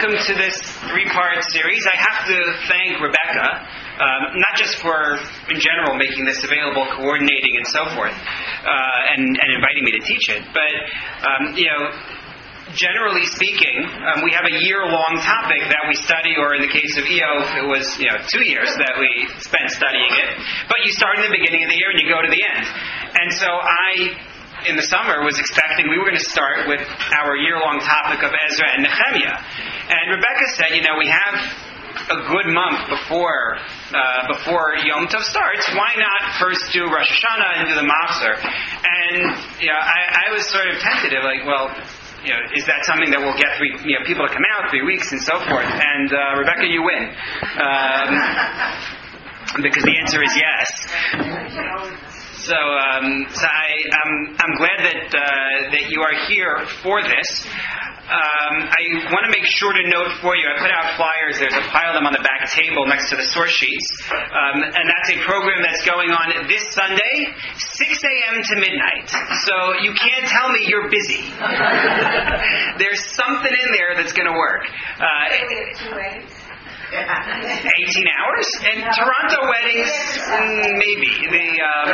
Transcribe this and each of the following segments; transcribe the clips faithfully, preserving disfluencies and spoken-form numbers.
welcome to this three-part series. I have to thank Rebecca, um, not just for, in general, making this available, coordinating, and so forth, uh, and, and inviting me to teach it, but, um, you know, generally speaking, um, we have a year-long topic that we study, or in the case of E O, it was, you know, two years that we spent studying it, but you start in the beginning of the year and you go to the end. And so I... in the summer, was expecting we were going to start with our year-long topic of Ezra and Nehemiah. And Rebecca said, you know, we have a good month before uh, before Yom Tov starts. Why not first do Rosh Hashanah and do the Machzor? And, you know, I, I was sort of tentative, like, well, you know, is that something that will get three, you know, people to come out three weeks and so forth? And uh, Rebecca, you win. Um, because the answer is yes. So, um, so I, I'm, I'm glad that uh, that you are here for this. Um, I want to make sure to note for you, I put out flyers, there's a pile of them on the back table next to the source sheets, um, and that's a program that's going on this Sunday, six a.m. to midnight. So you can't tell me you're busy. There's something in there that's going to work. Uh, eighteen hours? And Toronto weddings, mm, maybe. The, um,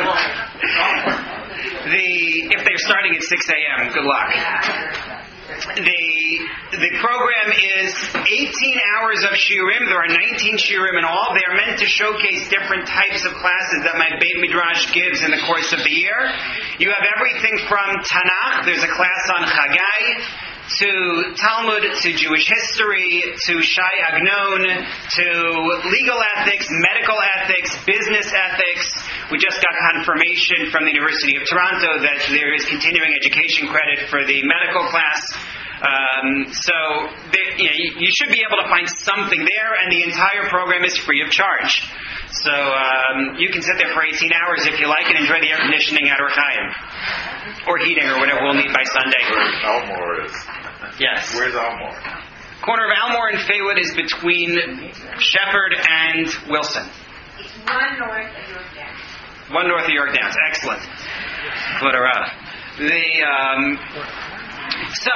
the if they're starting at six a.m., good luck. The the program is eighteen hours of shiurim. There are nineteen shiurim in all. They are meant to showcase different types of classes that my Beit Midrash gives in the course of the year. You have everything from Tanakh. There's a class on Chagai, to Talmud, to Jewish history, to Shai Agnon, to legal ethics, medical ethics, business ethics. We just got confirmation from the University of Toronto that there is continuing education credit for the medical class. Um, so they, you know, you should be able to find something there, and the entire program is free of charge. So um, you can sit there for eighteen hours if you like and enjoy the air conditioning at Orchaim. Or heating, or whatever we'll need by Sunday. Where Elmore is. Yes. Where's Elmore? Corner of Elmore and Faywood is between Shepherd and Wilson. It's one north of York Downs. One north of York Downs. Excellent. The, um, so,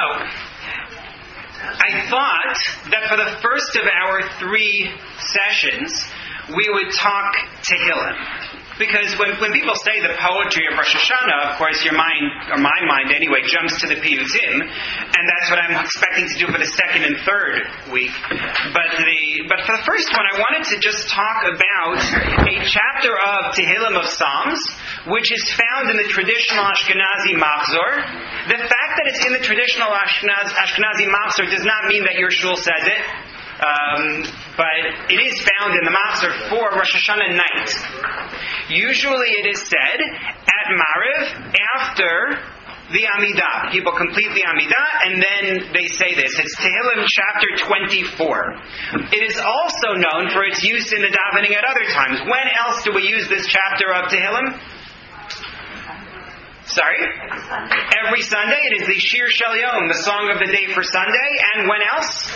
I thought that for the first of our three sessions, we would talk Tehillim. Because when, when people say the poetry of Rosh Hashanah, of course, your mind, or my mind anyway, jumps to the Piyutim, and that's what I'm expecting to do for the second and third week. But the but for the first one, I wanted to just talk about a chapter of Tehillim of Psalms, which is found in the traditional Ashkenazi Machzor. The fact that it's in the traditional Ashkenaz, Ashkenazi Machzor does not mean that your shul says it. Um, but it is found in the Machzor for Rosh Hashanah night. Usually it is said at Mariv after the Amidah. People complete the Amidah and then they say this. It's Tehillim chapter twenty-four. It is also known for its use in the davening at other times. When else do we use this chapter of Tehillim? Sorry? Every Sunday. It is the Shir Shel Yom, the song of the day for Sunday. And when else?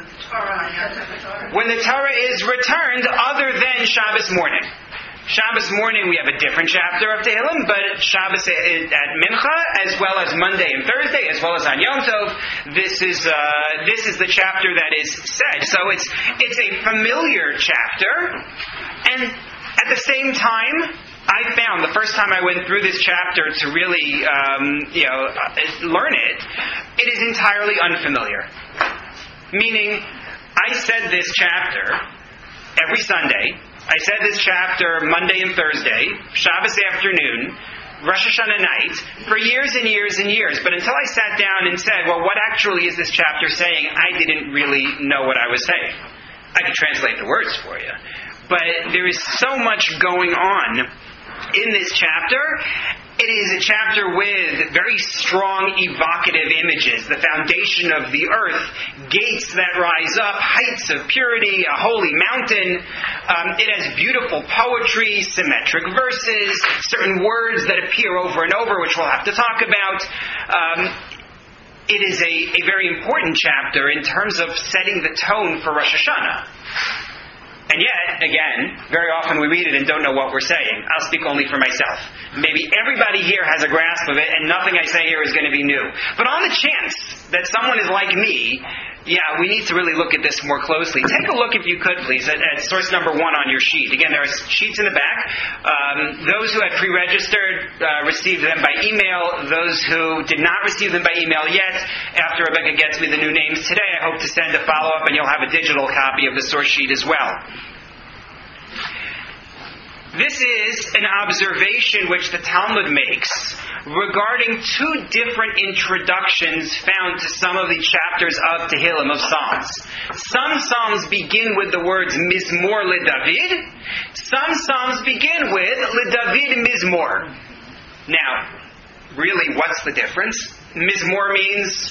When the Torah is returned other than Shabbos morning. Shabbos morning we have a different chapter of Tehillim, but Shabbos at Mincha, as well as Monday and Thursday, as well as on Yom Tov, this is uh, this is the chapter that is said. So it's it's a familiar chapter, and at the same time, I found the first time I went through this chapter to really um, you know learn it, it is entirely unfamiliar. Meaning, I said this chapter every Sunday. I said this chapter Monday and Thursday, Shabbos afternoon, Rosh Hashanah night, for years and years and years. But until I sat down and said, well, what actually is this chapter saying, I didn't really know what I was saying. I could translate the words for you. But there is so much going on in this chapter. It is a chapter with very strong evocative images. The foundation of the earth, gates that rise up, heights of purity, a holy mountain. Um, it has beautiful poetry, symmetric verses, certain words that appear over and over, which we'll have to talk about. Um, it is a, a very important chapter in terms of setting the tone for Rosh Hashanah. And yet, again, very often we read it and don't know what we're saying. I'll speak only for myself. Maybe everybody here has a grasp of it, and nothing I say here is going to be new. But on the chance that someone is like me, yeah, we need to really look at this more closely. Take a look, if you could, please, at, at source number one on your sheet. Again, there are sheets in the back. Um, those who had pre-registered uh, received them by email. Those who did not receive them by email yet, after Rebecca gets me the new names today, I hope to send a follow-up, and you'll have a digital copy of the source sheet as well. This is an observation which the Talmud makes regarding two different introductions found to some of the chapters of Tehillim, of Psalms. Some Psalms begin with the words Mizmor LeDavid. Some Psalms begin with LeDavid Mizmor. Now, really, what's the difference? Mizmor means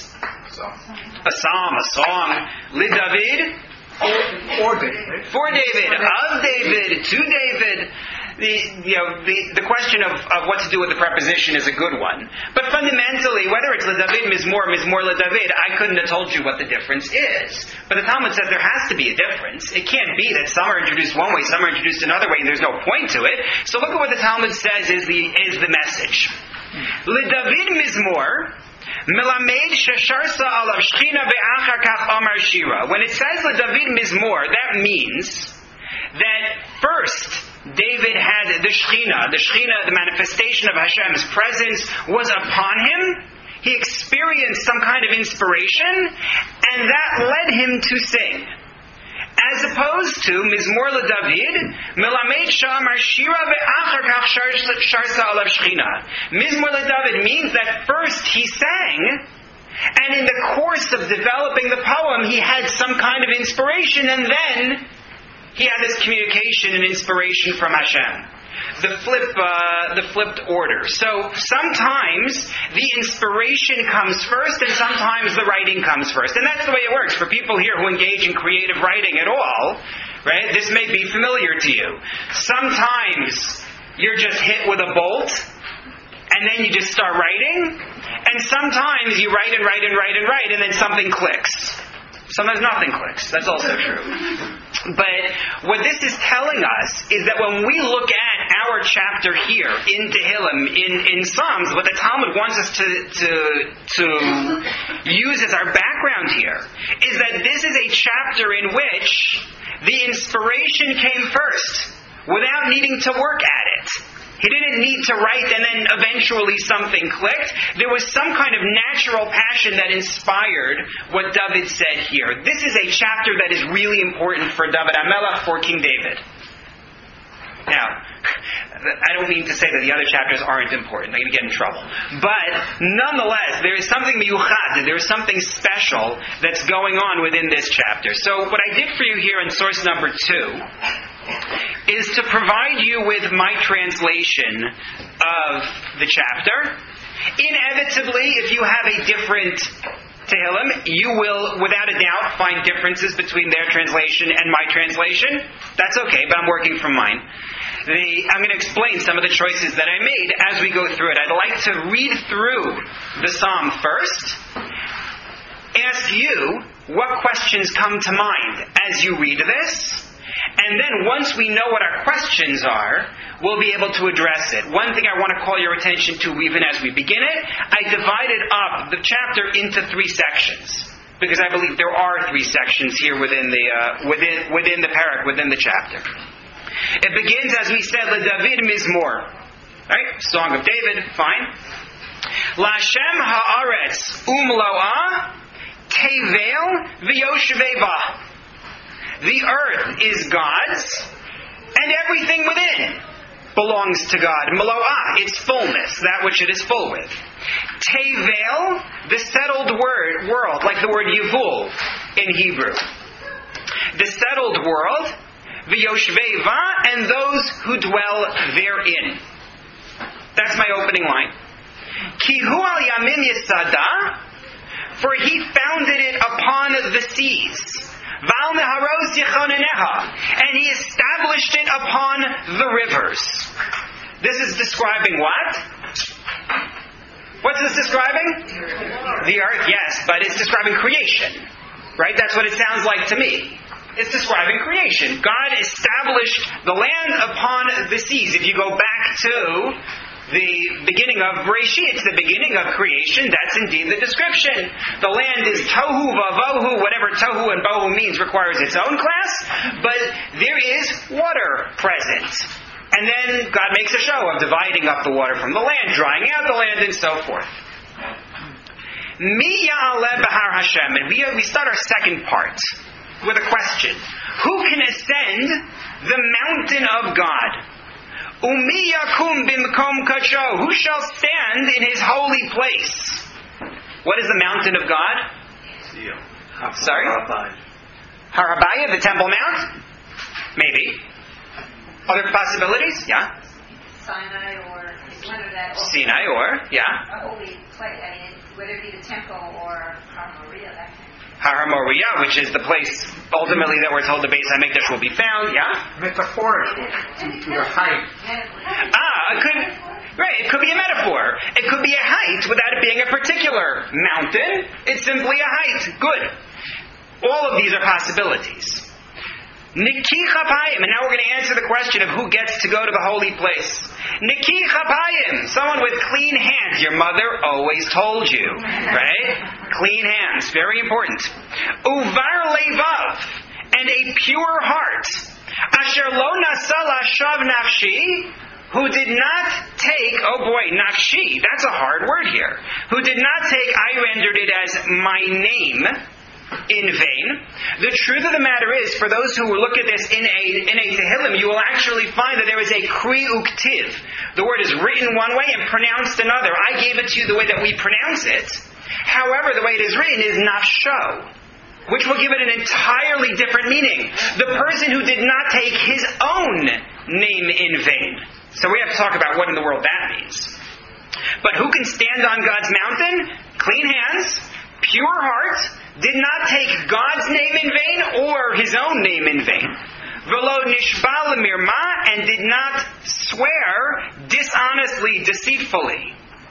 a psalm, a song. LeDavid, For David. For David, of David, to David. The, you know, the, the question of, of what to do with the preposition is a good one. But fundamentally, whether it's LeDavid, Mizmor, Mizmor LeDavid, I couldn't have told you what the difference is. But the Talmud says there has to be a difference. It can't be that some are introduced one way, some are introduced another way, and there's no point to it. So look at what the Talmud says is the, is the message. LeDavid Mizmor, Melamed shesharsa alav shchina ve'achar kach amar shira. When it says LeDavid Mizmor, that means that first David had the Shekhinah, the Shekhinah, the manifestation of Hashem's presence was upon him. He experienced some kind of inspiration, and that led him to sing. As opposed to Mizmor LeDavid, Melamed Shamar Shira ve'achar kach sharsa alav Shekhinah. Mizmor LeDavid means that first he sang, and in the course of developing the poem, he had some kind of inspiration, and then he had this communication and inspiration from Hashem. The flip, uh, the flipped order. So sometimes the inspiration comes first, and sometimes the writing comes first, and that's the way it works for people here who engage in creative writing at all. Right? This may be familiar to you. Sometimes you're just hit with a bolt, and then you just start writing, and sometimes you write and write and write and write, and then something clicks. Sometimes nothing clicks. That's also true. But what this is telling us is that when we look at our chapter here in Tehillim, in, in Psalms, what the Talmud wants us to, to, to use as our background here is that this is a chapter in which the inspiration came first without needing to work at it. He didn't need to write and then eventually something clicked. There was some kind of natural passion that inspired what David said here. This is a chapter that is really important for David HaMelech, for King David. Now, I don't mean to say that the other chapters aren't important. I'm going to get in trouble. But nonetheless, there is something miyuchad, there is something special that's going on within this chapter. So what I did for you here in source number two is to provide you with my translation of the chapter. Inevitably, if you have a different Tehillim, you will, without a doubt, find differences between their translation and my translation. That's okay, but I'm working from mine. The, I'm going to explain some of the choices that I made as we go through it. I'd like to read through the psalm first, ask you what questions come to mind as you read this, and then once we know what our questions are, we'll be able to address it. One thing I want to call your attention to even as we begin it, I divided up the chapter into three sections, because I believe there are three sections here within the uh, within within the parak, within the chapter. It begins, as we said, LeDavid Mizmor. Right? Song of David, fine. LaHashem ha'aretz umlo'ah tevel v'yoshvei. The earth is God's, and everything within belongs to God. Melo'ah, its fullness, that which it is full with. Tevel, the settled word, world, like the word Yevul in Hebrew. The settled world, v'yoshvei, and those who dwell therein. That's my opening line. Ki hu al yamim yisada, for he founded it upon the seas. Val neharos yechoneneha, and he established it upon the rivers. This is describing what? What's this describing? The earth, yes, but it's describing creation. Right? That's what it sounds like to me. It's describing creation. God established the land upon the seas. If you go back to the beginning of Bereshit. It's the beginning of creation. That's indeed the description. The land is tohu vavohu. Whatever tohu and bohu means requires its own class, but there is water present. And then God makes a show of dividing up the water from the land, drying out the land, and so forth. Mi ya'aleh b'har Hashem. And we, we start our second part with a question. Who can ascend the mountain of God? Umi yakum bimkom kacho. Who shall stand in His holy place? What is the mountain of God? Sorry? Har Habayah, the Temple Mount? Maybe. Other possibilities? Yeah? Sinai or is one of that. Or Sinai or, yeah? a holy place. I mean, whether it be the temple or Har Moriah, that kind of Har Moriah, which is the place ultimately that we're told the Beis HaMikdash will be found, yeah? Metaphorical to the height. Ah, it could, right, it could be a metaphor. It could be a height without it being a particular mountain. It's simply a height. Good. All of these are possibilities. Niki Chapayim, and now we're going to answer the question of who gets to go to the holy place. Niki Chapayim, someone with clean hands. Your mother always told you, right? Clean hands, very important. Uvar levav, and a pure heart. Asher lo nasal ashav nafshi, who did not take, oh boy, nafshi, that's a hard word here. Who did not take, I rendered it as my name, in vain. The truth of the matter is, for those who look at this in a in a Tehillim, you will actually find that there is a kri uktiv. The word is written one way and pronounced another. I gave it to you the way that we pronounce it. However, the way it is written is nafsho, which will give it an entirely different meaning. The person who did not take his own name in vain. So we have to talk about what in the world that means. But who can stand on God's mountain? Clean hands, pure heart, did not take God's name in vain or his own name in vain. Velo nishba lemirma, and did not swear dishonestly, deceitfully.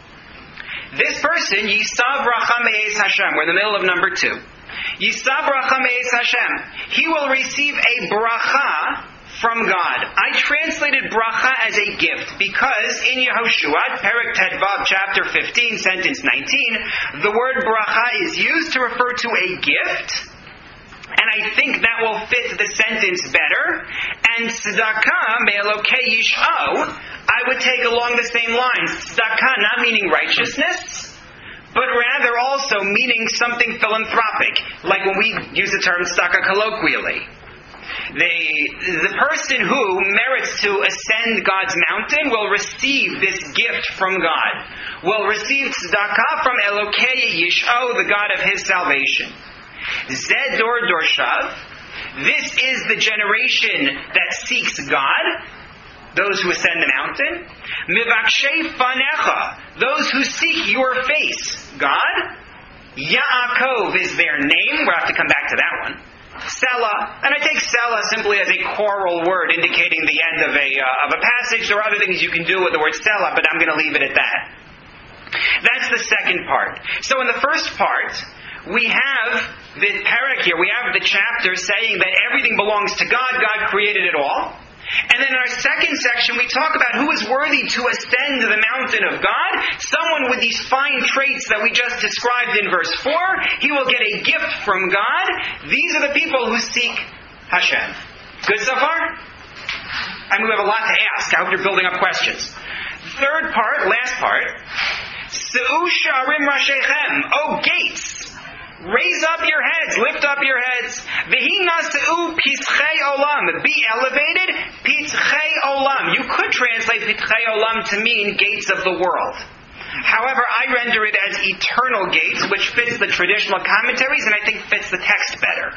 This person, Yisav bracha me'ez Hashem, we're in the middle of number two. Yisav bracha me'ez Hashem, he will receive a bracha from God. I translated bracha as a gift because in Yehoshua, Perek Tedvav, chapter fifteen, sentence nineteen, the word bracha is used to refer to a gift, and I think that will fit the sentence better. And tzedakah me'elokei yish'o, I would take along the same lines. Tzedakah not meaning righteousness, but rather also meaning something philanthropic, like when we use the term tzedakah colloquially. The, the person who merits to ascend God's mountain will receive this gift from God. Will receive tzedakah from Elokei Yish'o, the God of his salvation. Zed Dor Dorshav. This is the generation that seeks God. Those who ascend the mountain. Mivakshei Fanecha. Those who seek your face. God. Yaakov is their name. We'll have to come back to that one. Selah, and I take Selah simply as a choral word indicating the end of a uh, of a passage. There are other things you can do with the word Selah, but I'm going to leave it at that. That's the second part. So in the first part, we have the parak here, we have the chapter saying that everything belongs to God, God created it all. And then in our second section, we talk about who is worthy to ascend the mountain of God. Someone with these fine traits that we just described in verse four. He will get a gift from God. These are the people who seek Hashem. Good so far? I mean, we have a lot to ask. I hope you're building up questions. Third part, last part. Se'u sha'arim rashechem. Oh, gates! Raise up your heads, lift up your heads. V'hi nas'u pitzchei olam. Be elevated, pitzchei olam. You could translate pitzchei olam to mean gates of the world. However, I render it as eternal gates, which fits the traditional commentaries and I think fits the text better.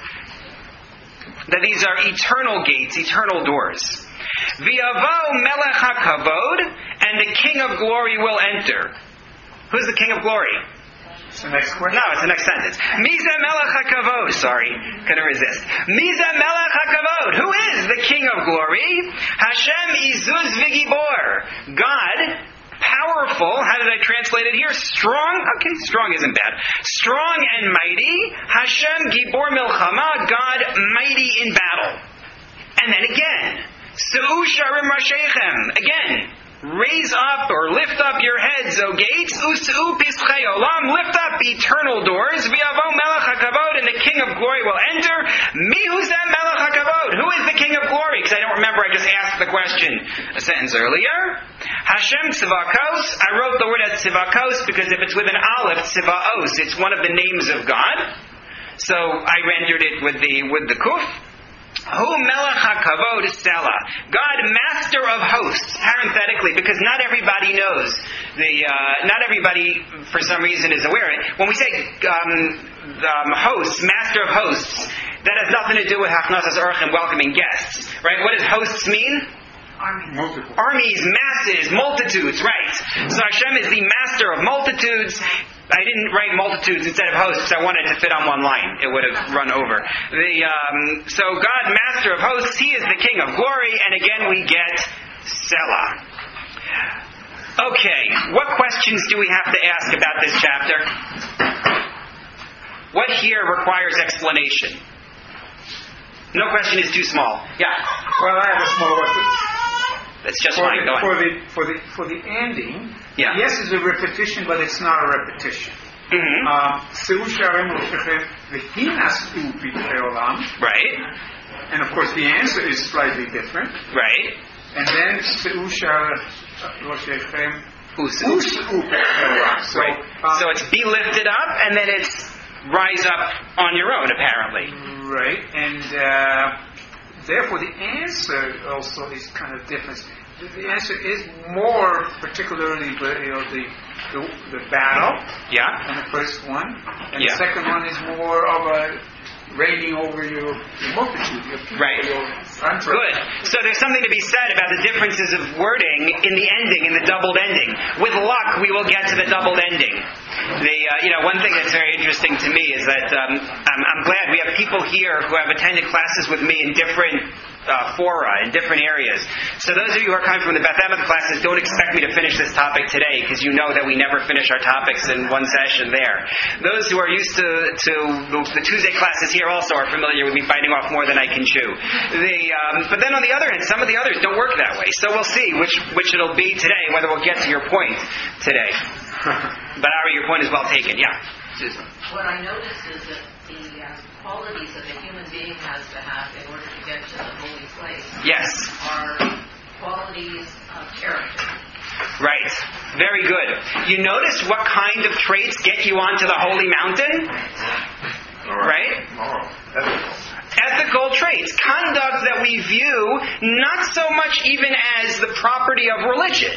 That these are eternal gates, eternal doors. V'yavo melech hakavod, and the King of Glory will enter. Who's the King of Glory? It's the next question. No, it's the next sentence. Miza melech hakavod. Sorry, couldn't resist. Miza melech hakavod. Who is the King of Glory? Hashem izuz v'gibor. God, powerful. How did I translate it here? Strong. Okay, strong isn't bad. Strong and mighty. Hashem gibor milchama. God, mighty in battle. And then again, Se'u sharim rashechem. Again, Raise up or lift up your heads, O gates. Us'u pischei olam. Lift up eternal doors. V'yavo melech hakavod, and the King of Glory will enter. Mihu zeh melech hakavod. Who is the King of Glory? Because I don't remember. I just asked the question a sentence earlier. Hashem Tzivakos. I wrote the word as Tzivakos because if it's with an aleph, Tzivaos, it's one of the names of God. So I rendered it with the with the kuf. Hu melech hakavod stella. God, master of hosts. Parenthetically, because not everybody knows the. Uh, not everybody, for some reason, is aware of it. When we say um, um, hosts, master of hosts, that has nothing to do with hachnasas orchim, welcoming guests, right? What does hosts mean? Armies. Multiple. Armies, masses, multitudes, right? So Hashem is the master of multitudes. I didn't write multitudes instead of hosts because I wanted it to fit on one line. It would have run over. The um, so God, master of hosts, He is the King of Glory, and again we get Selah. Okay, what questions do we have to ask about this chapter? What here requires explanation? No question is too small. Yeah. Well, I have a small one. That's just For fine. the, Go on. for the for the for the ending, Yeah. yes, it's a repetition, but it's not a repetition. Mm-hmm. Um, Seu sharem roshechem v'hinas'u pitrei olam, Right. and of course the answer is slightly different. Right. And then Seu sharem roshechem Usu. us'u pitrei olam. So, Right. um, So it's be lifted up, and then it's rise up on your own, apparently. right, and uh, therefore the answer also is kind of different. The, the answer is more particularly, you know, the the, the battle. Yeah. And the first one, and Yeah. the second one is more of a reigning over your, your multitude, your people, Right. your country. Good. So there's something to be said about the differences of wording in the ending, in the doubled ending. With luck, we will get to the doubled ending. The uh, you know one thing that's very interesting to me is that um, I'm, I'm glad we have people here who have attended classes with me in different uh, fora, in different areas. So those of you who are coming from the Beth Emet classes, don't expect me to finish this topic today because you know that we never finish our topics in one session there. Those who are used to, to the, the Tuesday classes here also are familiar with me biting off more than I can chew. The, um, but then on the other hand, some of the others don't work that way. So we'll see which, which it'll be today, whether we'll get to your point today. But Ari, your point is well taken. Yeah, Susan. What I noticed is that the uh, qualities that a human being has to have in order to get to the holy place Yes. are qualities of character. Right. Very good. You notice what kind of traits get you onto the holy mountain? Right? Moral. Ethical traits. Conduct that we view not so much even as the property of religion,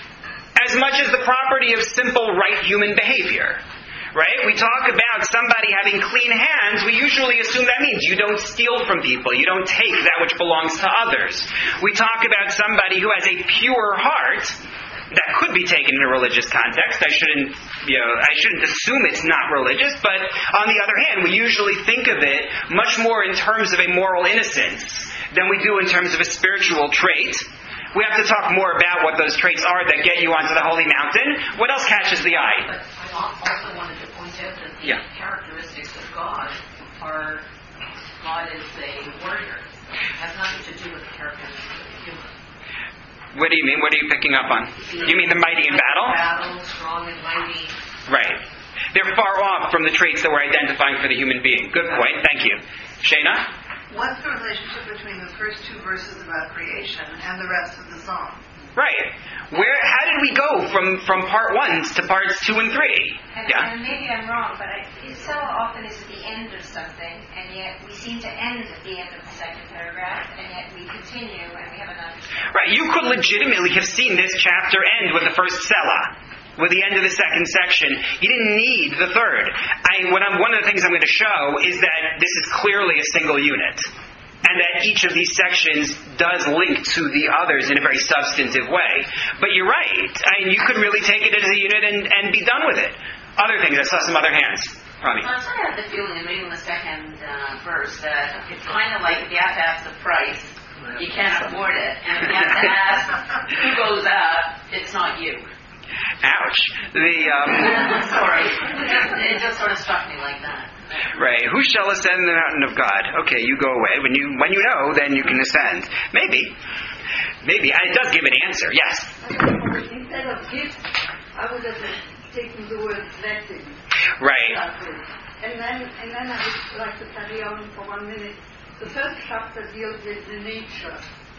as much as the property of simple right human behavior. Right? We talk about somebody having clean hands, we usually assume that means you don't steal from people, you don't take that which belongs to others. We talk about somebody who has a pure heart, that could be taken in a religious context. I shouldn't, you know, I shouldn't assume it's not religious, but on the other hand, we usually think of it much more in terms of a moral innocence than we do in terms of a spiritual trait. We have to talk more about what those traits are that get you onto the holy mountain. What else catches the eye? But I also wanted to point out that the Yeah. characteristics of God are, God is a warrior. It has nothing to do with the characteristics of the human. What do you mean? What are you picking up on? You mean the mighty in battle? Battle, strong and mighty. Right. They're far off from the traits that we're identifying for the human being. Good point. Thank you. Shayna? What's the relationship between the first two verses about creation and the rest of the song? Right. Where? How did we go from, from part one to parts two and three? And, Yeah. and maybe I'm wrong, but I, it so often is at the end of something, and yet we seem to end at the end of the second paragraph, and yet we continue and we have an understanding. Right. You could legitimately have seen this chapter end with the first Selah, with the end of the second section. You didn't need the third. I, what I'm, one of the things I'm going to show is that this is clearly a single unit, and that each of these sections does link to the others in a very substantive way. But you're right. I mean, you could really take it as a unit and, and be done with it. Other things, I saw some other hands. Ronnie. Well, I sort of have the feeling in reading the second uh, verse that it's kind of like if you have to ask the price, you can't afford it. And if you have to ask who goes up, it's not you. Ouch. The um, Sorry. It just sort of struck me like that. Right. Who shall ascend the mountain of God? Okay, you go away. When you when you know, then you can ascend. Maybe. maybe. And it does give an answer, yes. Instead of gift, I would have taken the word blessing. Right. And then, and then I would like to carry on for one minute. The first chapter deals with the nature.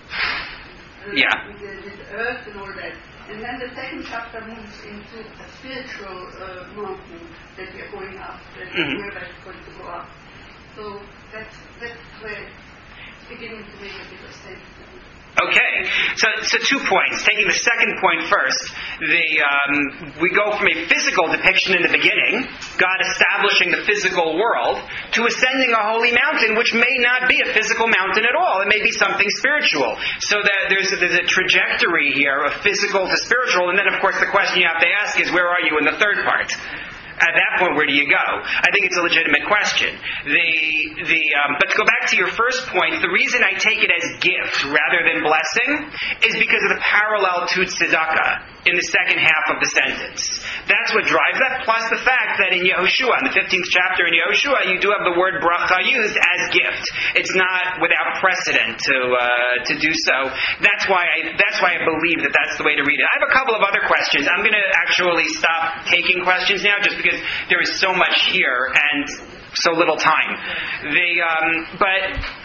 Uh, Yeah. With the, with the earth and all that. And then the second chapter moves into a spiritual uh, mountain that we are going up, that Mhm. we're going to go up. So that's, that's where it's beginning to make a bit of sense to me. Okay, so so two points. Taking the second point first, the um, we go from a physical depiction in the beginning, God establishing the physical world, to ascending a holy mountain, which may not be a physical mountain at all. It may be something spiritual. So that there's a, there's a trajectory here of physical to spiritual, and then of course the question you have to ask is, where are you in the third part? At that point, where do you go? I think it's a legitimate question. The the um, but to go back to your first point, the reason I take it as gift rather than blessing is because of the parallel to tzedakah in the second half of the sentence. That's what drives that, plus the fact that in Yehoshua, in the fifteenth chapter in Yehoshua, you do have the word bracha used as gift. It's not without precedent to uh, to do so. That's why I that's why I believe that that's the way to read it. I have a couple of other questions. I'm going to actually stop taking questions now, just because there is so much here and so little time. The um, but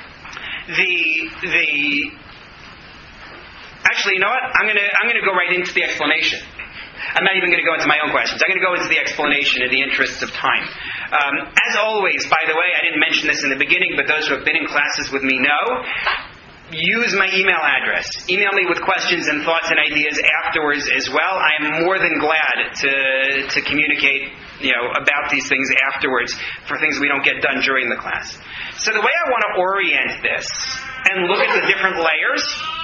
the the actually, you know what? I'm gonna I'm gonna go right into the explanation. I'm not even going to go into my own questions. I'm going to go into the explanation in the interests of time. Um, as always, by the way, I didn't mention this in the beginning, but those who have been in classes with me know. Use my email address. Email me with questions and thoughts and ideas afterwards as well. I am more than glad to to communicate, you know, about these things afterwards for things we don't get done during the class. So the way I want to orient this and look at the different layers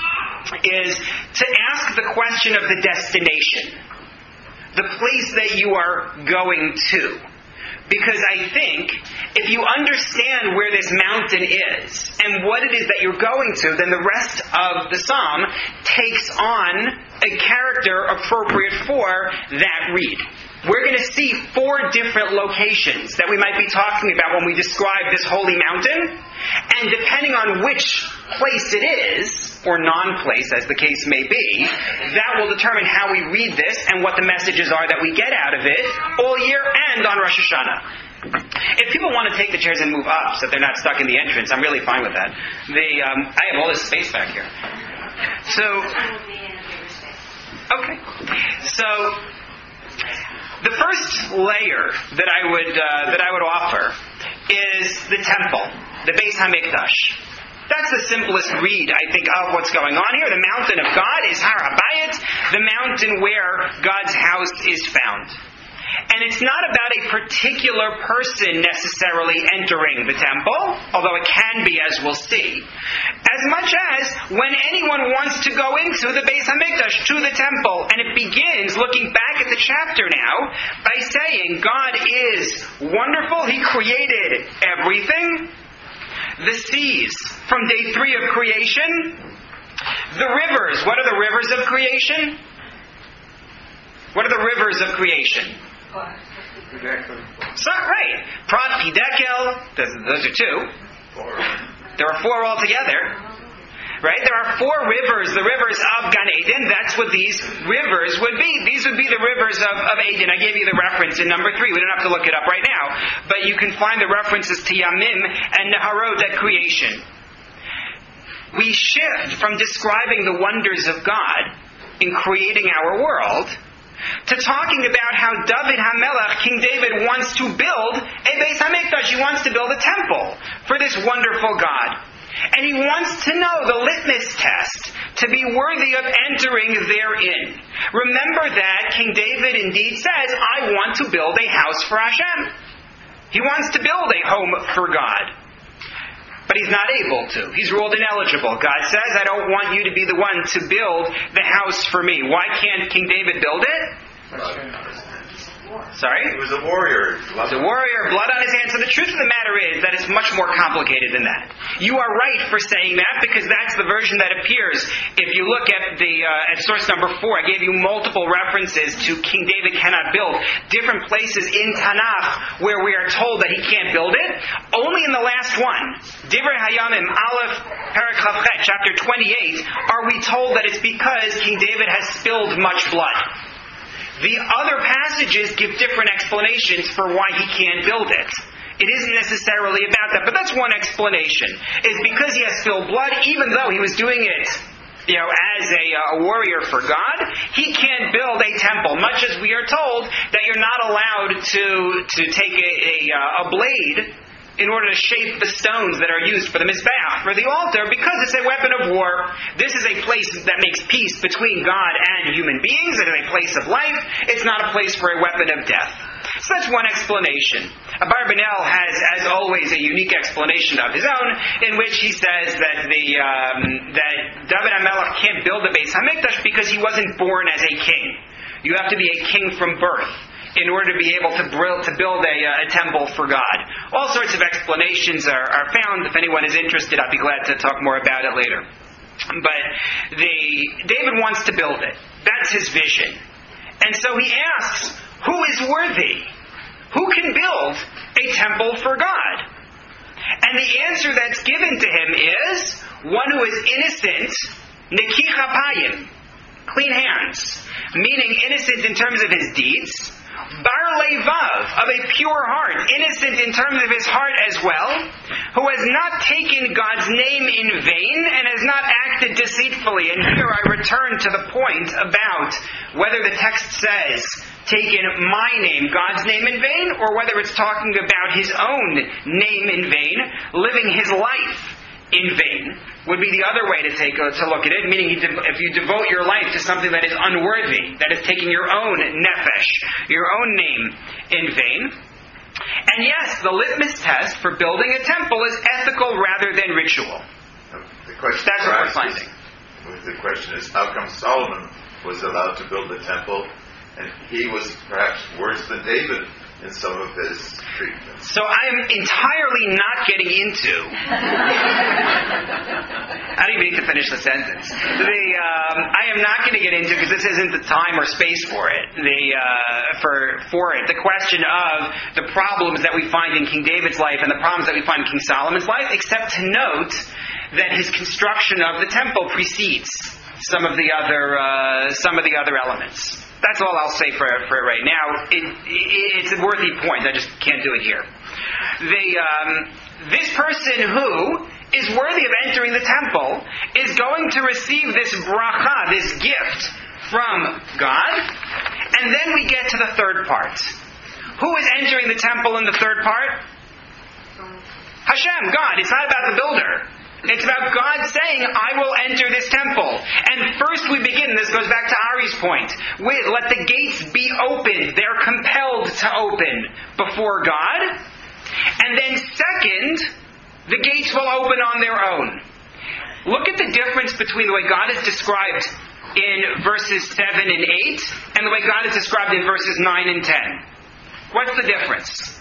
is to ask the question of the destination, the place that you are going to. Because I think if you understand where this mountain is and what it is that you're going to, then the rest of the psalm takes on a character appropriate for that read. We're going to see four different locations that we might be talking about when we describe this holy mountain. And depending on which place it is, or non-place as the case may be, that will determine how we read this and what the messages are that we get out of it all year and on Rosh Hashanah. If people want to take the chairs and move up so that they're not stuck in the entrance, I'm really fine with that. The, um, I have all this space back here. So, okay. So, the first layer that I would uh, that I would offer is the temple, the Beis HaMikdash. That's the simplest read, I think, of what's going on here. The mountain of God is Har HaBayit, the mountain where God's house is found. And it's not about a particular person necessarily entering the temple, although it can be, as we'll see, as much as when anyone wants to go into the Beis HaMikdash, to the temple. And it begins, looking back at the chapter now, by saying God is wonderful. He created everything. The seas, from day three of creation. The rivers. What are the rivers of creation? What are the rivers of creation? So, right. Prat, Pidekel, those, those are two. There are four altogether. Right? There are four rivers, the rivers of Gan Eden. That's what these rivers would be. These would be the rivers of, of Eden. I gave you the reference in number three. We don't have to look it up right now. But you can find the references to Yamim and Naharot at creation. We shift from describing the wonders of God in creating our world to talking about how David HaMelech, King David, wants to build a Beis HaMikdash. He wants to build a temple for this wonderful God. And he wants to know the litmus test to be worthy of entering therein. Remember that King David indeed says, I want to build a house for Hashem. He wants to build a home for God. But he's not able to. He's ruled ineligible. God says, I don't want you to be the one to build the house for me. Why can't King David build it? Sorry? He was a warrior. He was a warrior, blood on his hands. So the truth of the matter is that it's much more complicated than that. You are right for saying that, because that's the version that appears. If you look at the uh, at source number four, I gave you multiple references to King David cannot build. Different places in Tanakh where we are told that he can't build it. Only in the last one, Divrei Hayamim, Aleph, Perek Chavchet, chapter twenty-eight, are we told that it's because King David has spilled much blood. The other passages give different explanations for why he can't build it. It isn't necessarily about that, but that's one explanation. Is because he has spilled blood, even though he was doing it, you know, as a, uh, a warrior for God, he can't build a temple. Much as we are told that you're not allowed to to take a, a, uh, a blade in order to shape the stones that are used for the Mizbeach, for the altar, because it's a weapon of war. This is a place that makes peace between God and human beings. It is a place of life. It's not a place for a weapon of death. So that's one explanation. Abarbanel has, as always, a unique explanation of his own, in which he says that the um, that David HaMelech can't build the Beis HaMikdash because he wasn't born as a king. You have to be a king from birth in order to be able to build, to build a, a temple for God. All sorts of explanations are, are found. If anyone is interested, I'd be glad to talk more about it later. But the David wants to build it. That's his vision. And so he asks, who is worthy? Who can build a temple for God? And the answer that's given to him is one who is innocent, Neki Chapayim, clean hands, meaning innocent in terms of his deeds, Bar Levav, of a pure heart, innocent in terms of his heart as well, who has not taken God's name in vain and has not acted deceitfully. And here I return to the point about whether the text says, taken my name, God's name in vain, or whether it's talking about his own name in vain, living his life in vain, would be the other way to take a, to look at it, meaning if you devote your life to something that is unworthy, that is taking your own nefesh, your own name in vain. And yes, the litmus test for building a temple is ethical rather than ritual. The question That's what we're finding. Is, the question is, how come Solomon was allowed to build the temple, and he was perhaps worse than David in some of his treatments? So I am entirely not getting into. I don't even need to finish the sentence. The um, I am not going to get into, because this isn't the time or space for it. The uh, for for it, the question of the problems that we find in King David's life and the problems that we find in King Solomon's life, except to note that his construction of the temple precedes some of the other uh, some of the other elements. That's all I'll say for, for right now. It, it, it's a worthy point. I just can't do it here. The, um, this person who is worthy of entering the temple is going to receive this bracha, this gift from God. And then we get to the third part. Who is entering the temple in the third part? Hashem, God. It's not about the builder. It's about God saying, I will enter this temple. And first we begin, this goes back to Ari's point, with let the gates be opened. They're compelled to open before God. And then second, the gates will open on their own. Look at the difference between the way God is described in verses seven and eight and the way God is described in verses nine and ten. What's the difference?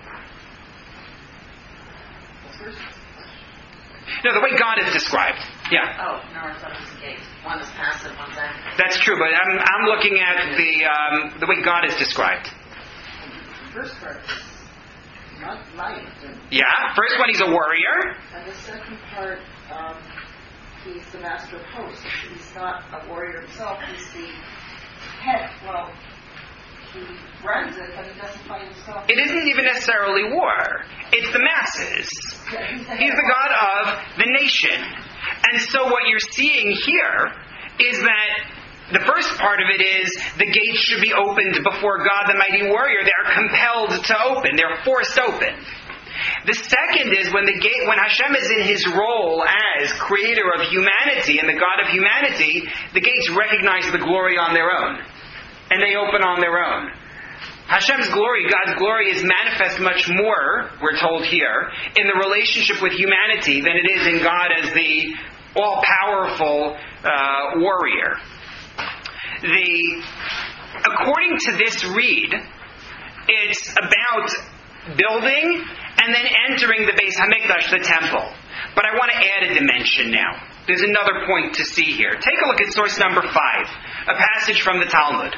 No, the way God is described. Yeah. Oh, no, I thought it was the gate. One is passive, one's active. That's true, but I'm I'm looking at the um, the way God is described. First part is not light. Yeah. First one, he's a warrior. And the second part, um, he's the master of hosts. He's not a warrior himself. He's the head. Well, he runs it, but he doesn't find himself. It isn't even necessarily war. It's the masses. He's the God of the nation. And so what you're seeing here is that the first part of it is the gates should be opened before God, the mighty warrior. They're compelled to open. They're forced open. The second is when the gate, when Hashem is in his role as creator of humanity and the God of humanity, the gates recognize the glory on their own. And they open on their own. Hashem's glory, God's glory, is manifest much more, we're told here, in the relationship with humanity than it is in God as the all-powerful uh, warrior. The, according to this read, it's about building and then entering the Beis HaMikdash, the temple. But I want to add a dimension now. There's another point to see here. Take a look at source number five, a passage from the Talmud.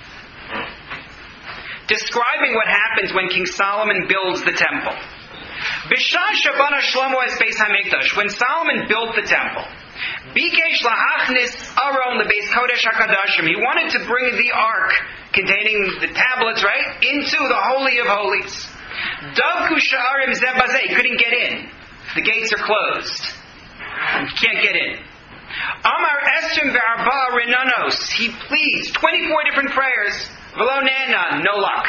Describing what happens when King Solomon builds the temple. B'shah shabana Shlomo es Beis HaMikdash, when Solomon built the temple, Bikesh lahachnis aron lebeis kodesh hakadashim. He wanted to bring the ark containing the tablets, right, into the holy of holies. Davku sha'arim zebazeh. He couldn't get in. The gates are closed. You can't get in. Amar Estrim ve'arba renanos. He pleads twenty-four different prayers. V'lo nana, no luck.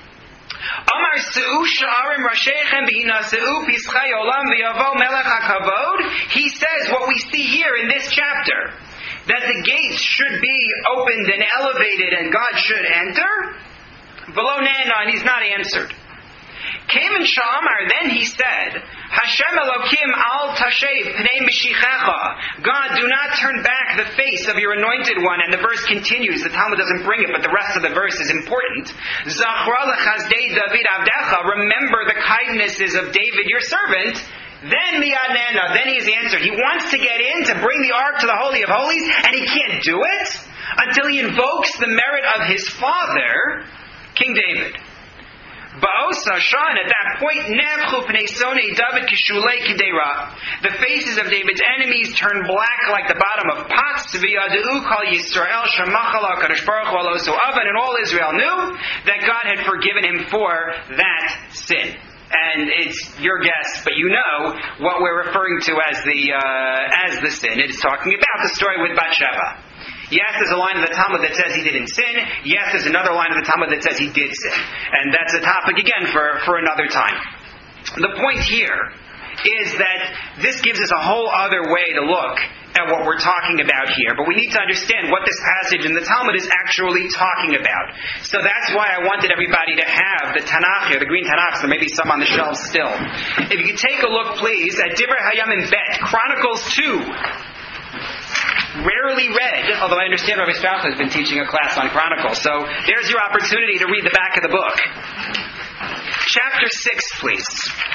Amar se'u sha'arim rashechem v'hinaseu pischai olam v'yavo melech hakavod. He says what we see here in this chapter, that the gates should be opened and elevated and God should enter. V'lo nana, and he's not answered. Kamen Sha'amar, then he said, Hashem Elokim al tashev pnei mishichecha. God, do not turn back the face of your anointed one. And the verse continues. The Talmud doesn't bring it, but the rest of the verse is important. Zachra lechazdei David avdecha. Remember the kindnesses of David, your servant. Then the Adnana, then he is answered. He wants to get in to bring the ark to the Holy of Holies, and he can't do it until he invokes the merit of his father, King David. Ba'osa Shan, at that point, Nevchu pnei sonei David kishulei kidera. The faces of David's enemies turned black like the bottom of pots. V'yadeu kol Yisrael shemachala kadosh baruch hu alosu avan, and all Israel knew that God had forgiven him for that sin. And it's your guess, but you know what we're referring to as the uh, as the sin. It is talking about the story with Bathsheba. Yes, there's a line of the Talmud that says he didn't sin. Yes, there's another line of the Talmud that says he did sin. And that's a topic, again, for, for another time. The point here is that this gives us a whole other way to look at what we're talking about here. But we need to understand what this passage in the Talmud is actually talking about. So that's why I wanted everybody to have the Tanakh here, the green Tanakh. There may be some on the shelves still. If you could take a look, please, at Divrei Hayamim Bet, Chronicles two. Rarely read, although I understand Rabbi Strauss has been teaching a class on Chronicles. So there's your opportunity to read the back of the book. Chapter six, please.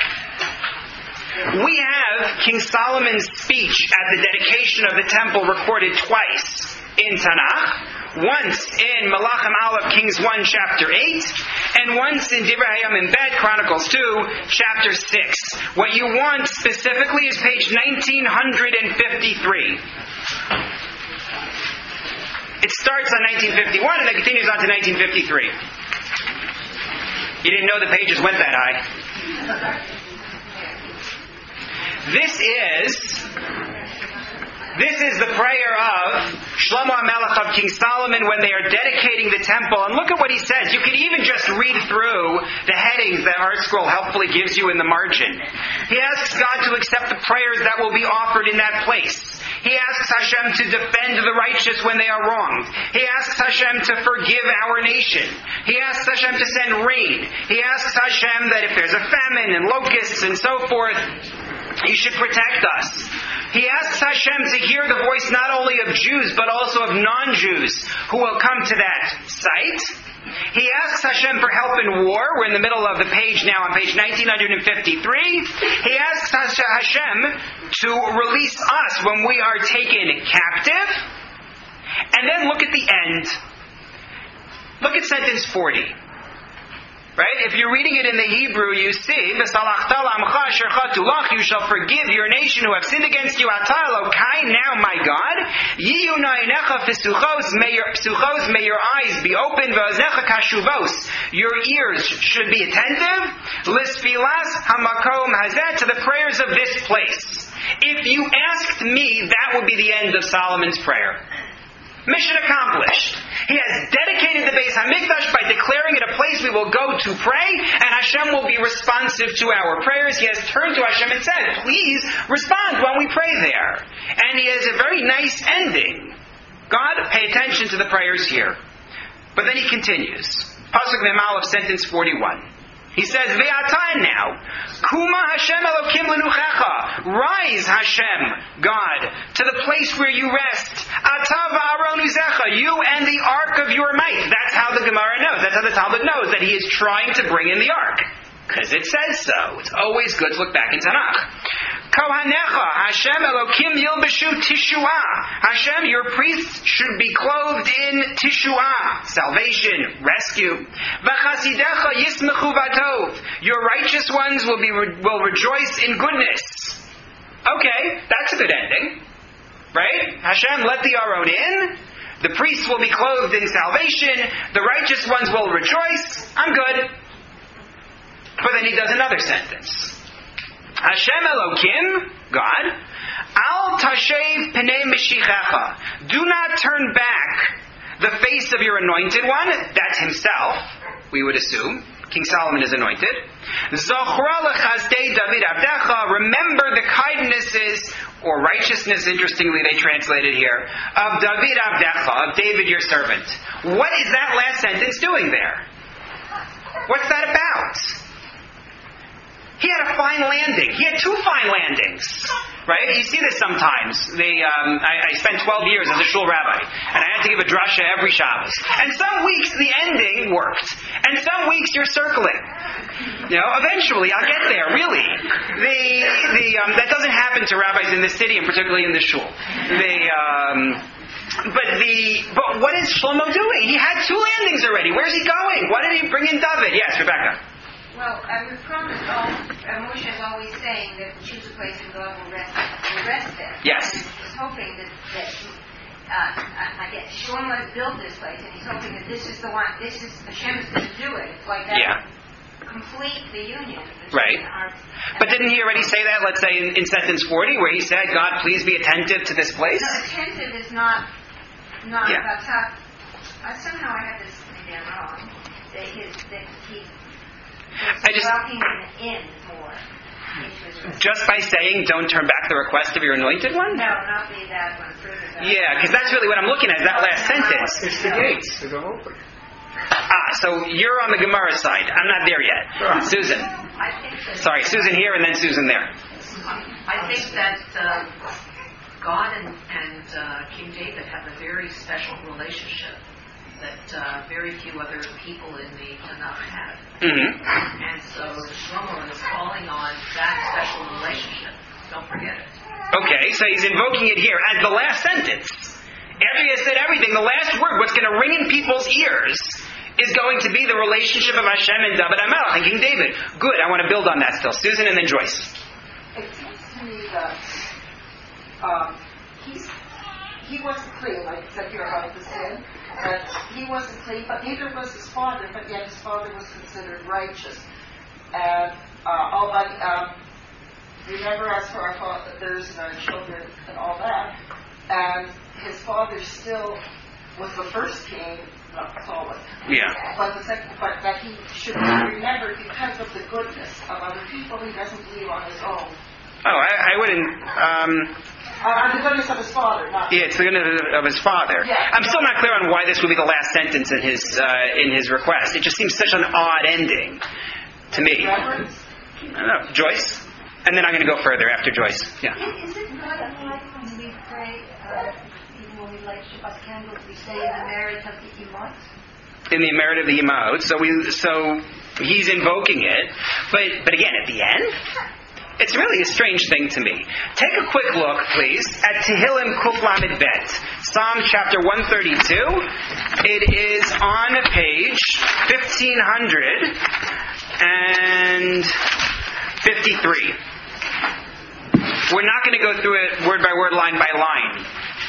We have King Solomon's speech at the dedication of the temple recorded twice in Tanakh. Once in Malachim Aleph, Kings one, chapter eight, and once in Divrei Hayamim Bet, Chronicles two, chapter six. What you want specifically is page nineteen fifty-three. It starts on nineteen fifty-one and it continues on to nineteen fifty-three. You didn't know the pages went that high. This is This is the prayer of Shlomo HaMelech of King Solomon when they are dedicating the temple. And look at what he says. You can even just read through the headings that ArtScroll helpfully gives you in the margin. He asks God to accept the prayers that will be offered in that place. He asks Hashem to defend the righteous when they are wronged. He asks Hashem to forgive our nation. He asks Hashem to send rain. He asks Hashem that if there's a famine and locusts and so forth, He should protect us. He asks Hashem to hear the voice not only of Jews, but also of non-Jews who will come to that site. He asks Hashem for help in war. We're in the middle of the page now on page nineteen fifty-three. He asks Hashem to release us when we are taken captive. And then look at the end. Look at sentence forty. Right? If you're reading it in the Hebrew, you see, you shall forgive your nation who have sinned against you. Now, my God, may your eyes be open. Your ears should be attentive to the prayers of this place. If you asked me, that would be the end of Solomon's prayer. Mission accomplished. He has dedicated the Beis HaMikdash by declaring it a place we will go to pray, and Hashem will be responsive to our prayers. He has turned to Hashem and said, please respond when we pray there. And he has a very nice ending. God, pay attention to the prayers here. But then he continues. Pasuk Mem Aleph, sentence forty-one. He says, Ve'atan now, Kuma Hashem Elokim Lenuchecha. Rise, Hashem, God, to the place where you rest. Ata va'aron uzecha, you and the ark of your might. That's how the Gemara knows. That's how the Talmud knows that he is trying to bring in the ark. Because it says so. It's always good to look back in Tanakh. Kohanecha, Hashem Elokim Yilbeshu Tishua. Hashem, your priests should be clothed in Tishua, salvation, rescue. V'chasidecha Yismechu Vatov. Your righteous ones will be will rejoice in goodness. Okay, that's a good ending. Right? Hashem, let the Aron in. The priests will be clothed in salvation. The righteous ones will rejoice. I'm good. But then he does another sentence. Hashem Elokim, God, Al Tashev Pnei Meshichecha. Do not turn back the face of your anointed one. That's himself, we would assume. King Solomon is anointed. Zochra lechazdei David Abdecha. Remember the kindnesses, or righteousness, interestingly they translate it here, of David Abdecha, of David your servant. What is that last sentence doing there? What's that about? He had a fine landing. He had two fine landings. Right? You see this sometimes. They, um, I, I spent twelve years as a shul rabbi, and I had to give a drasha every Shabbos. And some weeks the ending worked, and some weeks you're circling. You know, eventually I'll get there. Really, the the um, that doesn't happen to rabbis in the city, and particularly in the shul. The um, But the but what is Shlomo doing? He had two landings already. Where's he going? Why did he bring in David? Yes, Rebecca. Well, I was promised, all, uh, Moshe is always saying that choose a place and God will rest, will rest there. Yes. And he's hoping that, that uh, I guess Shlomo has built this place, and he's hoping that this is the one, this is, Hashem is going to do it. It's like that. Yeah. Complete the union. Right. Our, but didn't he already say that, let's say, in, in sentence forty, where he said, God, please be attentive to this place? No, attentive is not, not Yeah. about top. Uh, somehow I have this, maybe I'm wrong, that, his, that he... I just walking in more. Just by saying, don't turn back the request of your anointed one? No, not the that one. Further back. Yeah, because that's really what I'm looking at, is that last sentence. It's the gates to go open. Ah, so you're on the Gemara side. I'm not there yet. Susan. I think that, Sorry, Susan here and then Susan there. I think that uh, God and, and uh, King David have a very special relationship that uh, very few other people in the Tanakh have. Mm-hmm. And so Shlomo is calling on that special relationship. Don't forget it. Okay, so he's invoking it here as the last sentence. After he has said everything, the last word, what's going to ring in people's ears, is going to be the relationship of Hashem and David HaMelech and King David. Good, I want to build on that still. Susan and then Joyce. It seems to me that um, he's, he wasn't clean, like you said here about the sin, that he wasn't clean, but neither was his father, but yet his father was considered righteous. And uh, all that, um, remember, as for our fathers and our children and all that, and his father still was the first king, not Solomon. Yeah. But the second part, that he should be remembered because of the goodness of other people. He doesn't believe on his own. Oh, I, I wouldn't... Um, Uh, the goodness of his father, not... yeah, it's the goodness of his father. Yeah. I'm still not clear on why this would be the last sentence in his uh, in his request. It just seems such an odd ending to me. Reverence? I don't know. Joyce? And then I'm going to go further after Joyce. Yeah. Is it not unlike when we pray, uh, even when we light Shabbat candles, we say the merit of the Imot? In the merit of the Imot. So we, so he's invoking it. But but again, at the end, it's really a strange thing to me. Take a quick look, please, at Tehillim Kuf Lamed Bet, Psalm chapter one thirty-two. It is on page fifteen fifty-three. We're not going to go through it word by word, line by line.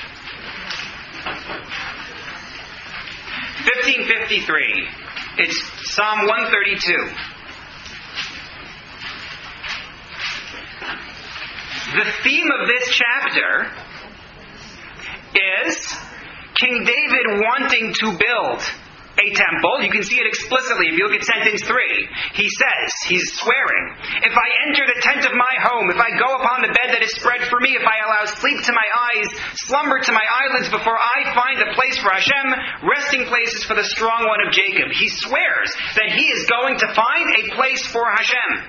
fifteen fifty-three. It's Psalm one thirty-two. The theme of this chapter is King David wanting to build a temple. You can see it explicitly if you look at sentence three. He says, he's swearing, if I enter the tent of my home, if I go upon the bed that is spread for me, if I allow sleep to my eyes, slumber to my eyelids, before I find a place for Hashem, resting places for the strong one of Jacob. He swears that he is going to find a place for Hashem.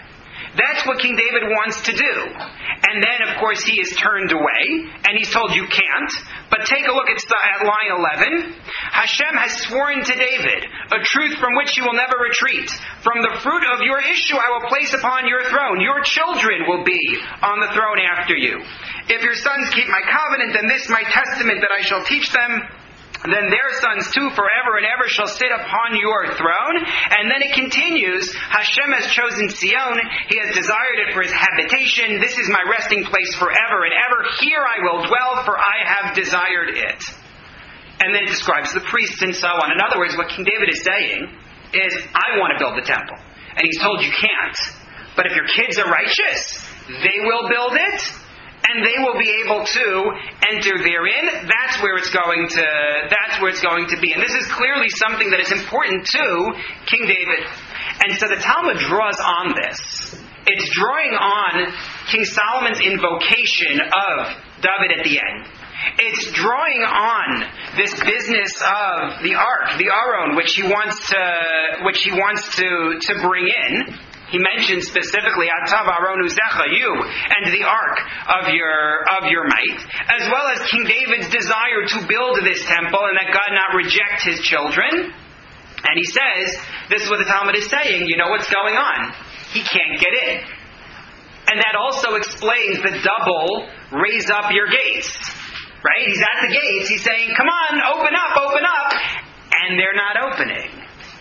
That's what King David wants to do. And then, of course, he is turned away, and he's told you can't. But take a look at, at line eleven. Hashem has sworn to David, a truth from which you will never retreat. From the fruit of your issue I will place upon your throne. Your children will be on the throne after you. If your sons keep my covenant, then this my testament that I shall teach them, then their sons too forever and ever shall sit upon your throne. And then it continues, Hashem has chosen Zion, He has desired it for His habitation. This is my resting place forever and ever. Here I will dwell, for I have desired it. And then it describes the priests and so on. In other words, what King David is saying is, I want to build the temple. And he's told you can't. But if your kids are righteous, they will build it. And they will be able to enter therein. That's where it's going to. That's where it's going to be. And this is clearly something that is important to King David. And so the Talmud draws on this. It's drawing on King Solomon's invocation of David at the end. It's drawing on this business of the ark, the Aron, which he wants to, which he wants to, to bring in. He mentions specifically Atav Aron Uzecha, you, and the ark of your of your might, as well as King David's desire to build this temple and that God not reject his children. And he says, this is what the Talmud is saying, you know what's going on. He can't get in. And that also explains the double raise up your gates. Right? He's at the gates, he's saying, come on, open up, open up. And they're not opening.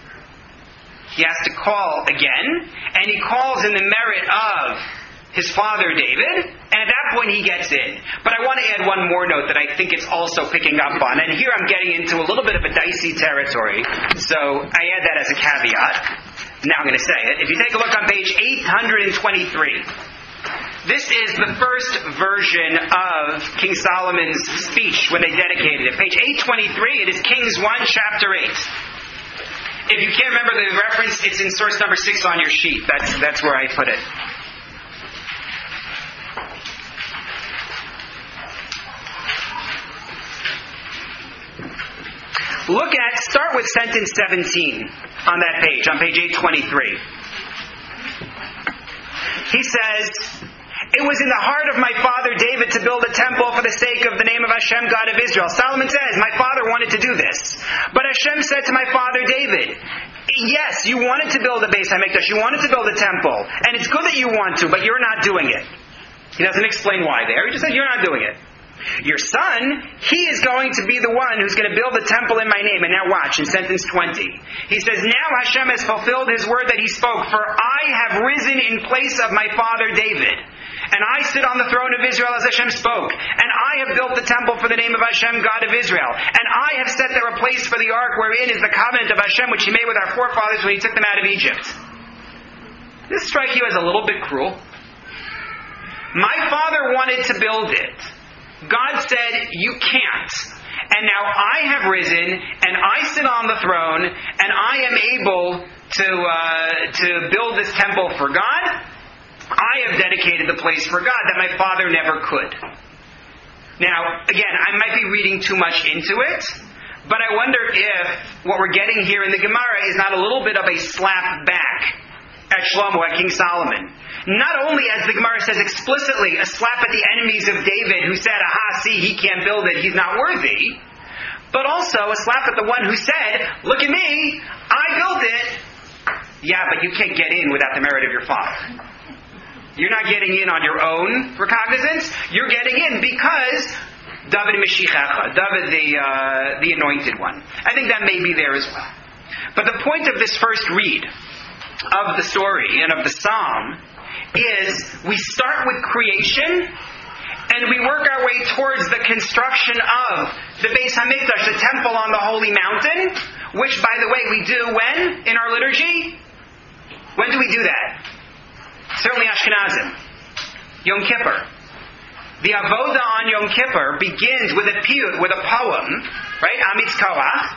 He has to call again, and he calls in the merit of his father David, and at that point he gets in. But I want to add one more note that I think it's also picking up on, and here I'm getting into a little bit of a dicey territory, so I add that as a caveat. Now I'm going to say it. If you take a look on page eight twenty-three, this is the first version of King Solomon's speech when they dedicated it. Page eight twenty-three, it is Kings one, chapter eight. If you can't remember the reference, it's in source number six on your sheet. That's that's where I put it. Look at, start with sentence seventeen on that page, on page eight twenty-three. He says, it was in the heart of my father David to build a temple for the sake of the name of Hashem, God of Israel. Solomon says, my father wanted to do this. But Hashem said to my father David, yes, you wanted to build a Beis HaMikdash, you wanted to build a temple, and it's good that you want to, but you're not doing it. He doesn't explain why there. He just said, you're not doing it. Your son, he is going to be the one who's going to build the temple in my name. And now watch, in sentence twenty. He says, now Hashem has fulfilled his word that he spoke, for I have risen in place of my father David. And I sit on the throne of Israel as Hashem spoke. And I have built the temple for the name of Hashem, God of Israel. And I have set there a place for the ark wherein is the covenant of Hashem, which he made with our forefathers when he took them out of Egypt. Does this strike you as a little bit cruel? My father wanted to build it. God said, you can't. And now I have risen, and I sit on the throne, and I am able to uh, to build this temple for God. I have dedicated the place for God that my father never could. Now, again, I might be reading too much into it, but I wonder if what we're getting here in the Gemara is not a little bit of a slap back at Shlomo, at King Solomon. Not only, as the Gemara says explicitly, a slap at the enemies of David who said, aha, see, he can't build it, he's not worthy, but also a slap at the one who said, look at me, I built it. Yeah, but you can't get in without the merit of your father. You're not getting in on your own recognizance. You're getting in because David Meshichecha, David the uh, the anointed one. I think that may be there as well. But the point of this first read of the story and of the psalm is we start with creation and we work our way towards the construction of the Beis HaMikdash, the temple on the holy mountain, which, by the way, we do when? In our liturgy? When do we do that? Certainly Ashkenazim. Yom Kippur. The avoda on Yom Kippur begins with a piyut, with a poem, right? Amitz Korach,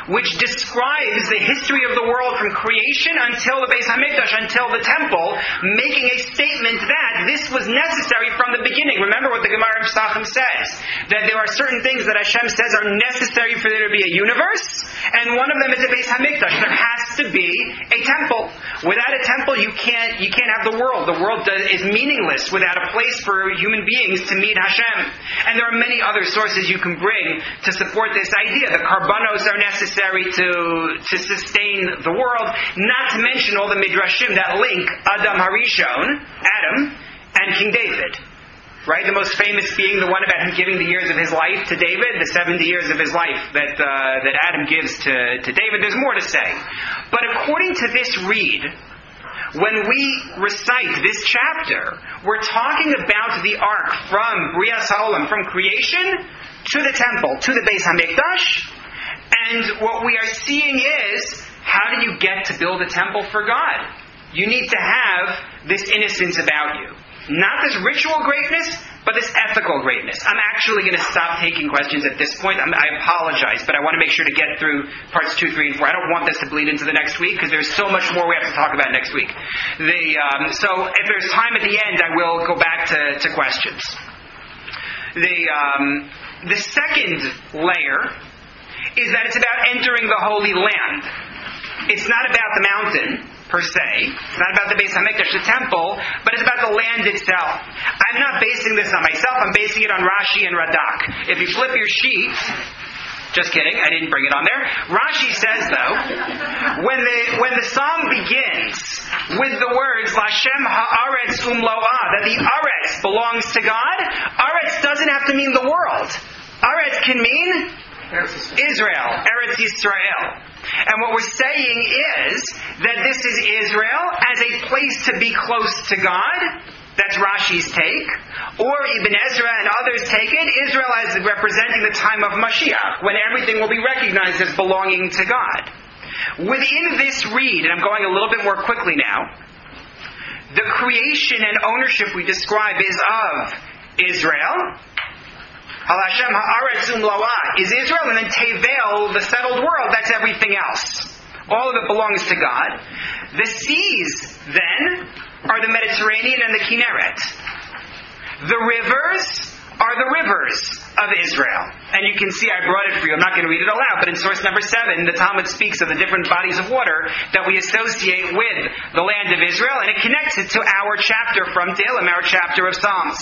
which describes the history of the world from creation until the Beis Hamikdash, until the temple, making a statement that this was necessary from the beginning. Remember what the Gemara in Pesachim says, that there are certain things that Hashem says are necessary for there to be a universe, and one of them is a Beis Hamikdash. There has to be a temple. Without a temple, you can't you can't have the world. The world does, is meaningless without a place for human beings to meet Hashem. And there are many other sources you can bring to support this idea. The karbanos are necessary to to sustain the world, not to mention all the midrashim that link Adam Harishon, Adam, and King David. Right? The most famous being the one about him giving the years of his life to David, the seventy years of his life that uh, that Adam gives to, to David. There's more to say. But according to this read, when we recite this chapter, we're talking about the ark from Brias HaOlam, from creation to the temple, to the Beis Hamikdash. And what we are seeing is, how do you get to build a temple for God? You need to have this innocence about you. Not this ritual greatness, but this ethical greatness. I'm actually going to stop taking questions at this point. I'm, I apologize, but I want to make sure to get through parts two, three, and four. I don't want this to bleed into the next week, because there's so much more we have to talk about next week. The, um, so if there's time at the end, I will go back to, to questions. The, um, the second layer is that it's about entering the Holy Land. It's not about the mountain, per se. It's not about the Beis Hamikdash, the temple, but it's about the land itself. I'm not basing this on myself, I'm basing it on Rashi and Radak. If you flip your sheet, just kidding, I didn't bring it on there. Rashi says, though, when the when the psalm begins with the words Lashem ha'aretz umloah, that the aretz belongs to God, aretz doesn't have to mean the world. Aretz can mean Israel, Eretz Yisrael. And what we're saying is that this is Israel as a place to be close to God. That's Rashi's take. Or Ibn Ezra and others take it, Israel as representing the time of Mashiach, when everything will be recognized as belonging to God. Within this read, and I'm going a little bit more quickly now, the creation and ownership we describe is of Israel. Al Hashem ha'aretz umloah is Israel, and then Tevel, the settled world, that's everything else. All of it belongs to God. The seas, then, are the Mediterranean and the Kinneret. The rivers are the rivers of Israel. And you can see I brought it for you. I'm not going to read it all out, but in source number seven, the Talmud speaks of the different bodies of water that we associate with the land of Israel, and it connects it to our chapter from Tehillim, our chapter of Psalms.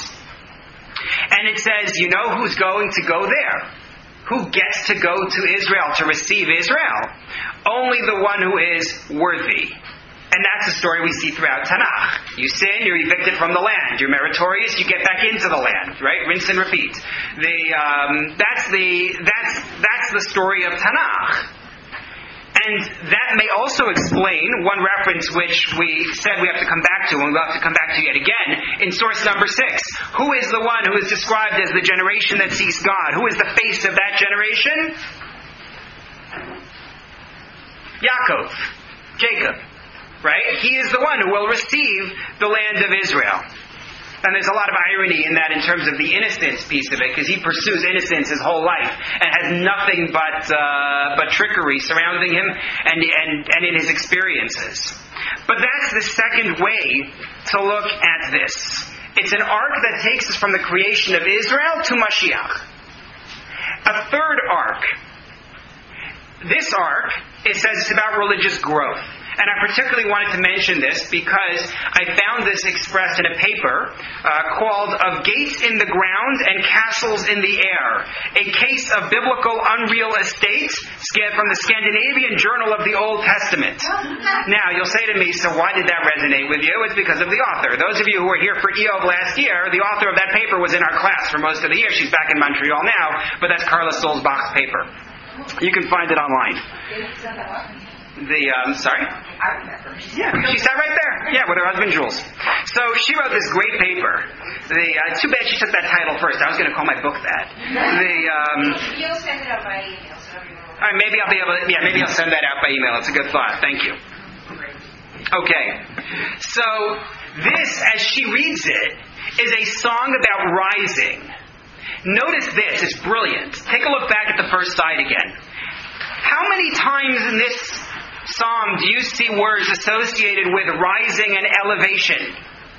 And it says, you know who's going to go there? Who gets to go to Israel to receive Israel? Only the one who is worthy. And that's the story we see throughout Tanakh. You sin, you're evicted from the land. You're meritorious, you get back into the land. Right? Rinse and repeat. The um, that's the that's that's the story of Tanakh. And that may also explain one reference which we said we have to come back to, and we'll have to come back to yet again, in source number six. Who is the one who is described as the generation that seeks God? Who is the face of that generation? Yaakov. Jacob. Right? He is the one who will receive the land of Israel. And there's a lot of irony in that in terms of the innocence piece of it, because he pursues innocence his whole life and has nothing but uh, but trickery surrounding him and, and, and in his experiences. But that's the second way to look at this. It's an arc that takes us from the creation of Israel to Mashiach. A third arc. This arc, it says it's about religious growth. And I particularly wanted to mention this because I found this expressed in a paper uh, called Of Gates in the Ground and Castles in the Air, a case of biblical unreal estates from the Scandinavian Journal of the Old Testament. Now, you'll say to me, so why did that resonate with you? It's because of the author. Those of you who were here for E O B last year, the author of that paper was in our class for most of the year. She's back in Montreal now, but that's Carla Solzbach's paper. You can find it online. The, um, sorry? I remember. Yeah, she sat right there. Yeah, with her husband Jules. So she wrote this great paper. The, uh, too bad she took that title first. I was going to call my book that. The, um, You'll send it out by email, so everyone will. All right, maybe I'll be able to, yeah, maybe I'll send that out by email. It's a good thought. Thank you. Okay. So this, as she reads it, is a song about rising. Notice this. It's brilliant. Take a look back at the first side again. How many times in this psalm do you see words associated with rising and elevation?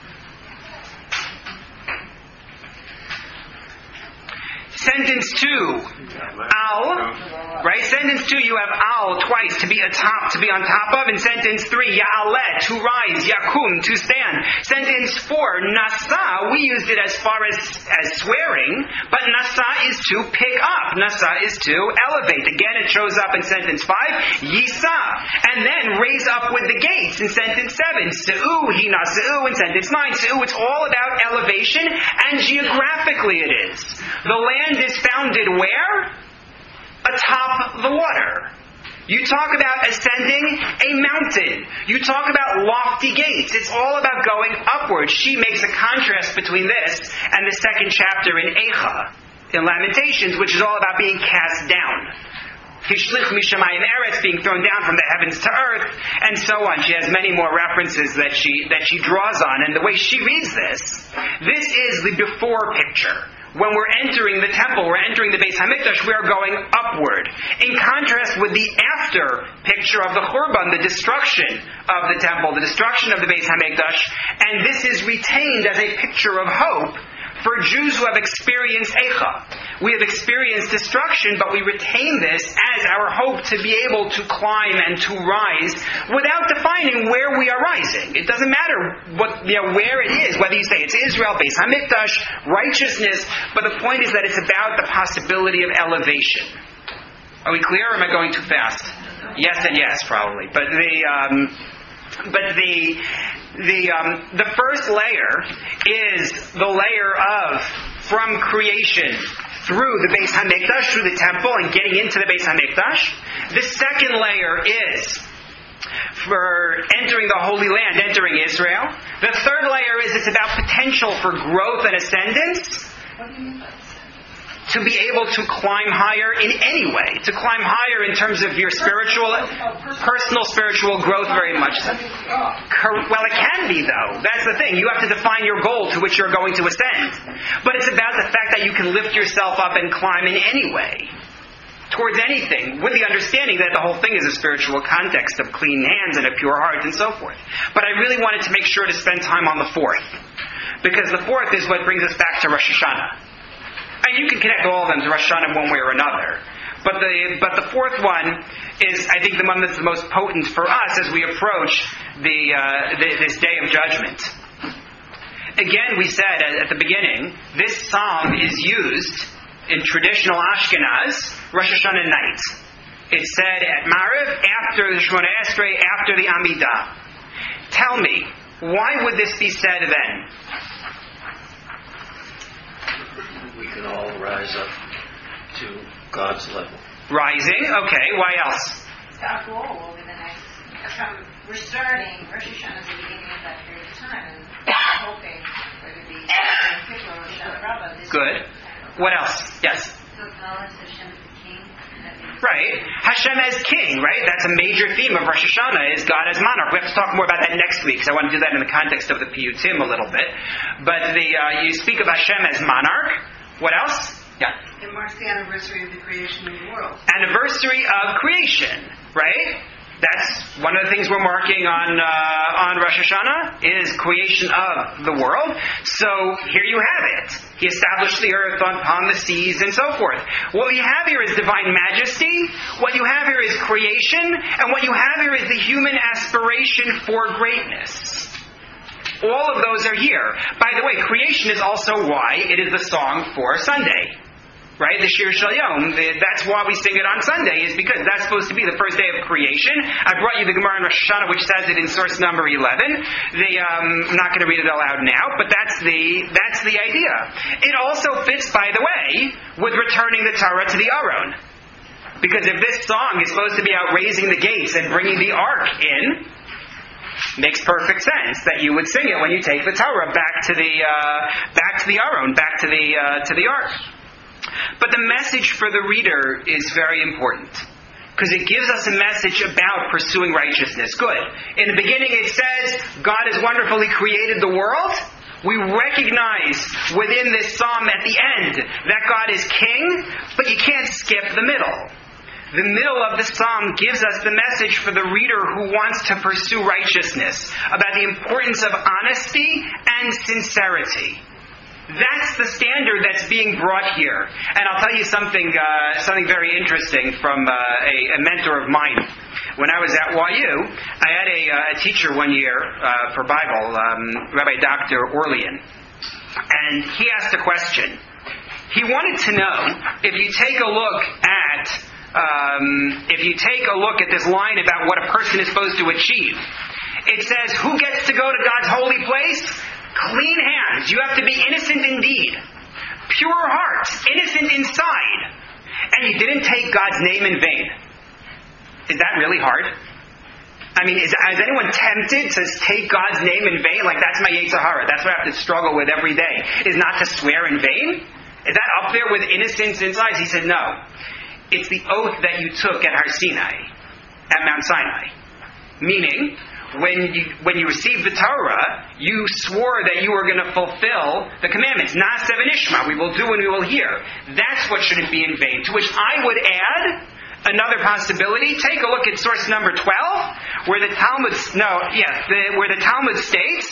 Sentence two, al, right? Sentence two, you have al twice, to be atop, to be on top of. In sentence three, ya'aleh, to rise, yakum, to stand. Sentence four, nasa, we used it as far as, as swearing, but nasa is to pick up. Nasa is to elevate. Again, it shows up in sentence five, yisa, and then raise up with the gates in sentence seven. Se'u, hina se'u in sentence nine. Se'u, it's all about elevation, and geographically it is. The land is founded where? Atop the water. You talk about ascending a mountain. You talk about lofty gates. It's all about going upward. She makes a contrast between this and the second chapter in Eicha, in Lamentations, which is all about being cast down. Hishlich mishamayim eretz, being thrown down from the heavens to earth, and so on. She has many more references that she that she draws on. And the way she reads this, this is the before picture. When we're entering the temple, we're entering the Beis HaMikdash, we are going upward. In contrast with the after picture of the Churban, the destruction of the temple, the destruction of the Beis HaMikdash, and this is retained as a picture of hope for Jews who have experienced Eicha. We have experienced destruction, but we retain this as our hope to be able to climb and to rise without defining where we are rising. It doesn't matter what, you know, where it is, whether you say it's Israel, Beis HaMikdash, righteousness, but the point is that it's about the possibility of elevation. Are we clear, or am I going too fast? Yes and yes, probably. But the... Um, But the the um, the first layer is the layer of from creation through the Beis HaMikdash, through the temple, and getting into the Beis HaMikdash. The second layer is for entering the Holy Land, entering Israel. The third layer is it's about potential for growth and ascendance. What do you mean by that? To be able to climb higher in any way. To climb higher in terms of your spiritual, personal spiritual growth very much so. Well, it can be, though. That's the thing. You have to define your goal to which you're going to ascend. But it's about the fact that you can lift yourself up and climb in any way. Towards anything, with the understanding that the whole thing is a spiritual context of clean hands and a pure heart and so forth. But I really wanted to make sure to spend time on the fourth. Because the fourth is what brings us back to Rosh Hashanah. And you can connect all of them to Rosh Hashanah one way or another. But the but the fourth one is, I think, the one that's the most potent for us as we approach the, uh, the this day of judgment. Again, we said at, at the beginning, this psalm is used in traditional Ashkenaz Rosh Hashanah night. It's said at Mariv, after the Shemona Esrei, after the Amidah. Tell me, why would this be said then? We can all rise up to God's level. Rising, okay. Why else? It's our goal over the next. From we're starting Rosh Hashanah at the beginning of that period of time, and we're hoping for it to be in particular Rosh Hashanah Rabbah. This Good. What else? Yes. To acknowledge Hashem as the King. Right. Hashem as King, right? That's a major theme of Rosh Hashanah, is God as monarch. We have to talk more about that next week, so I want to do that in the context of the Piyutim a little bit. But the uh, you speak of Hashem as monarch. What else? Yeah. It marks the anniversary of the creation of the world. Anniversary of creation, right? That's one of the things we're marking on uh, on Rosh Hashanah is creation of the world. So here you have it. He established the earth upon the seas and so forth. What you have here is divine majesty. What you have here is creation. And what you have here is the human aspiration for greatness. All of those are here. By the way, creation is also why it is the song for Sunday. Right? The Shir Shel Yom. The, that's why we sing it on Sunday, is because that's supposed to be the first day of creation. I brought you the Gemara in Rosh Hashanah, which says it in source number eleven. The, um, I'm not going to read it aloud now, but that's the that's the idea. It also fits, by the way, with returning the Torah to the Aron. Because if this song is supposed to be out raising the gates and bringing the ark in, makes perfect sense that you would sing it when you take the Torah back to the uh, back to the Aron, back to the uh, to the ark. But the message for the reader is very important, because it gives us a message about pursuing righteousness. Good. In the beginning it says, God has wonderfully created the world. We recognize within this psalm at the end that God is king, but you can't skip the middle. The middle of the psalm gives us the message for the reader who wants to pursue righteousness, about the importance of honesty and sincerity. That's the standard that's being brought here. And I'll tell you something uh, something very interesting from uh, a, a mentor of mine. When I was at Y U, I had a, uh, a teacher one year uh, for Bible, um, Rabbi Doctor Orlean. And he asked a question. He wanted to know, if you take a look at Um, if you take a look at this line about what a person is supposed to achieve, it says, who gets to go to God's holy place? Clean hands. You have to be innocent indeed. Pure hearts. Innocent inside. And you didn't take God's name in vain. Is that really hard? I mean, is, is anyone tempted to take God's name in vain? Like, that's my Yetzer Hara. That's what I have to struggle with every day, is not to swear in vain? Is that up there with innocence inside? He said, no. It's the oath that you took at Har Sinai, at Mount Sinai. Meaning, when you when you received the Torah, you swore that you were going to fulfill the commandments. Na'aseh v'nishma, we will do and we will hear. That's what shouldn't be in vain. To which I would add another possibility. Take a look at source number twelve, where the Talmud no, yes, the, where the Talmud states,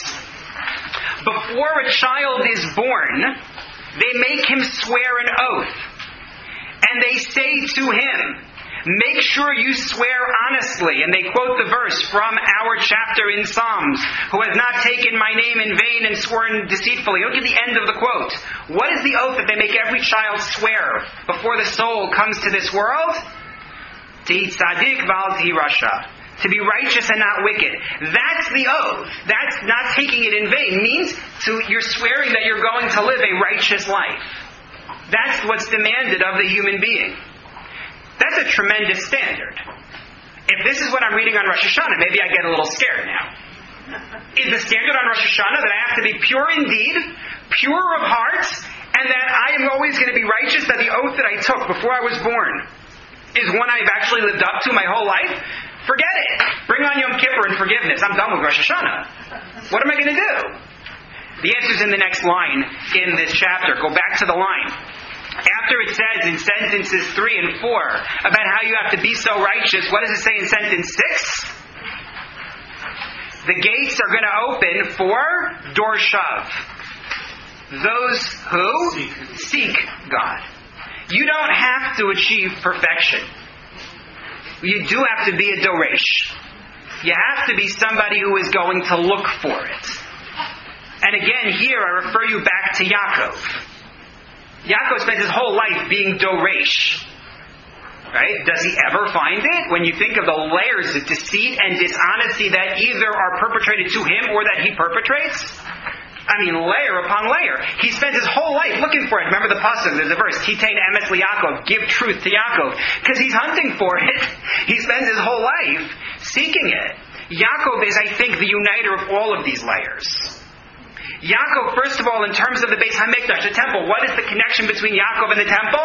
before a child is born, they make him swear an oath. And they say to him, make sure you swear honestly. And they quote the verse from our chapter in Psalms, who has not taken my name in vain and sworn deceitfully. Look at the end of the quote. What is the oath that they make every child swear before the soul comes to this world? Ti tzadik v'al ti rasha. To be righteous and not wicked. That's the oath. That's not taking it in vain. It means to, you're swearing that you're going to live a righteous life. That's what's demanded of the human being. That's a tremendous standard. If this is what I'm reading on Rosh Hashanah, maybe I get a little scared now. Is the standard on Rosh Hashanah that I have to be pure indeed, pure of heart, and that I am always going to be righteous, that the oath that I took before I was born is one I've actually lived up to my whole life? Forget it. Bring on Yom Kippur and forgiveness. I'm done with Rosh Hashanah. What am I going to do? The answer's in the next line in this chapter. Go back to the line. After it says in sentences three and four about how you have to be so righteous, what does it say in sentence six? The gates are going to open for Dorshav. Those who seek. seek God. You don't have to achieve perfection. You do have to be a Doresh. You have to be somebody who is going to look for it. And again, here I refer you back to Yaakov. Yaakov spent his whole life being Doresh. Right? Does he ever find it? When you think of the layers of deceit and dishonesty that either are perpetrated to him or that he perpetrates, I mean, layer upon layer. He spends his whole life looking for it. Remember the pasuk, there's a verse, Titain emes liYaakov, give truth to Yaakov. Because he's hunting for it. He spends his whole life seeking it. Yaakov is, I think, the uniter of all of these layers. Yaakov, first of all, in terms of the Beis HaMikdash, the temple, what is the connection between Yaakov and the temple?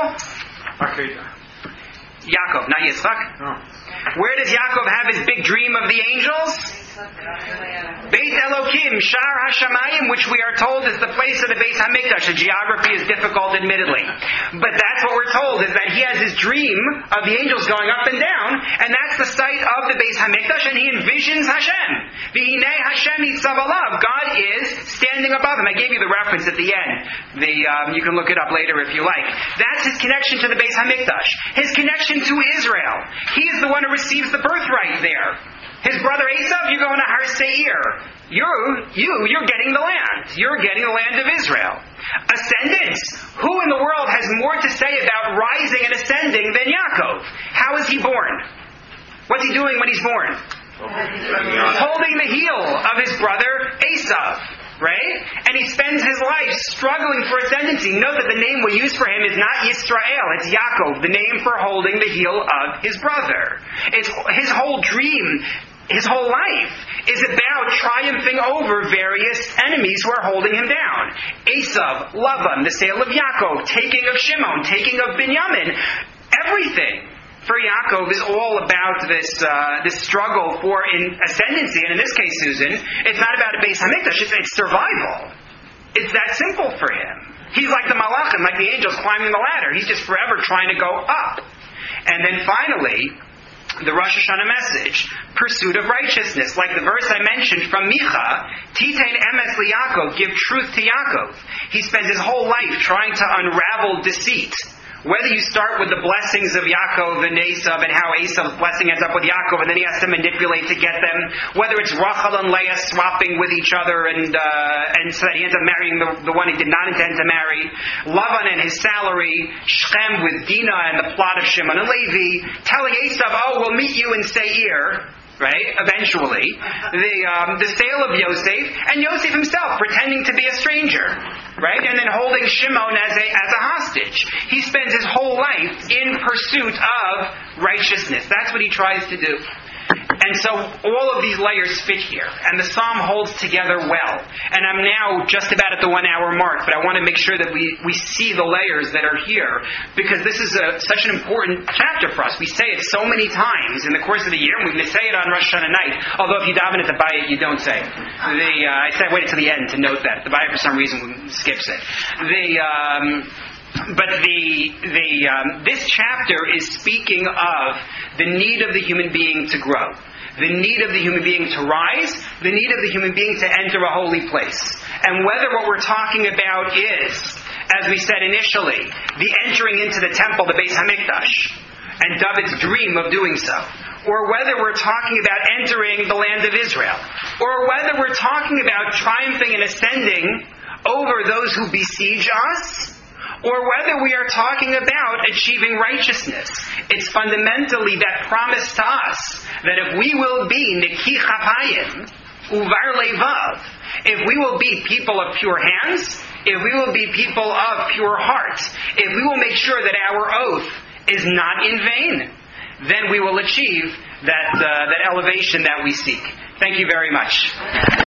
Yaakov, not Yitzchak. No. Where does Yaakov have his big dream of the angels? Beit Elokim, Shar HaShamayim, which we are told is the place of the Beis HaMikdash. The geography is difficult, admittedly. But that's what we're told, is that he has his dream of the angels going up and down, and that's the site of the Beis HaMikdash, and he envisions Hashem. V'hinei Hashem yitzav alav. God is standing above him. I gave you the reference at the end. The um, you can look it up later if you like. That's his connection to the Beis HaMikdash. His connection to Israel. He is the one who receives the birthright there. His brother Esav, you're going to Har Seir. You're, you, you're getting the land. You're getting the land of Israel. Ascendance. Who in the world has more to say about rising and ascending than Yaakov? How is he born? What's he doing when he's born? Holding the heel of his brother Esav. Right? And he spends his life struggling for ascendancy. Note that the name we use for him is not Yisrael, it's Yaakov, the name for holding the heel of his brother. It's his whole dream, his whole life is about triumphing over various enemies who are holding him down. Esav, Lavan, the sale of Yaakov, taking of Shimon, taking of Binyamin. Everything for Yaakov is all about this uh, this struggle for in ascendancy. And in this case, Susan, it's not about a Beis HaMikdash, it's, it's survival. It's that simple for him. He's like the Malachim, like the angels climbing the ladder. He's just forever trying to go up. And then finally, the Rosh Hashanah message, pursuit of righteousness. Like the verse I mentioned from Micha, Titein emes liYaakov, give truth to Yaakov. He spends his whole life trying to unravel deceit. Whether you start with the blessings of Yaakov and Esav and how Esav's blessing ends up with Yaakov and then he has to manipulate to get them, whether it's Rachel and Leah swapping with each other and uh, and so that he ends up marrying the, the one he did not intend to marry, Lavan and his salary, Shechem with Dinah and the plot of Shimon and Levi, telling Esav, oh, we'll meet you in Seir, right, eventually, the um, the sale of Yosef, and Yosef himself pretending to be a stranger, right, and then holding Shimon as a as a hostage. He spends his whole life in pursuit of righteousness. That's what he tries to do. And so all of these layers fit here, and the psalm holds together well. And I'm now just about at the one-hour mark, but I want to make sure that we, we see the layers that are here, because this is a, such an important chapter for us. We say it so many times in the course of the year, and we say it on Rosh Hashanah night, although if you daven at the Bayit, you don't say it. The, uh, I said I waited to the end to note that. The Bayit, for some reason, skips it. The... Um, But the the um, this chapter is speaking of the need of the human being to grow, the need of the human being to rise, the need of the human being to enter a holy place. And whether what we're talking about is, as we said initially, the entering into the temple, the Beis Hamikdash, and David's dream of doing so, or whether we're talking about entering the land of Israel, or whether we're talking about triumphing and ascending over those who besiege us, or whether we are talking about achieving righteousness. It's fundamentally that promise to us that if we will be Neki Chapayim, Uvar Levav, if we will be people of pure hands, if we will be people of pure heart, if we will make sure that our oath is not in vain, then we will achieve that, uh, that elevation that we seek. Thank you very much.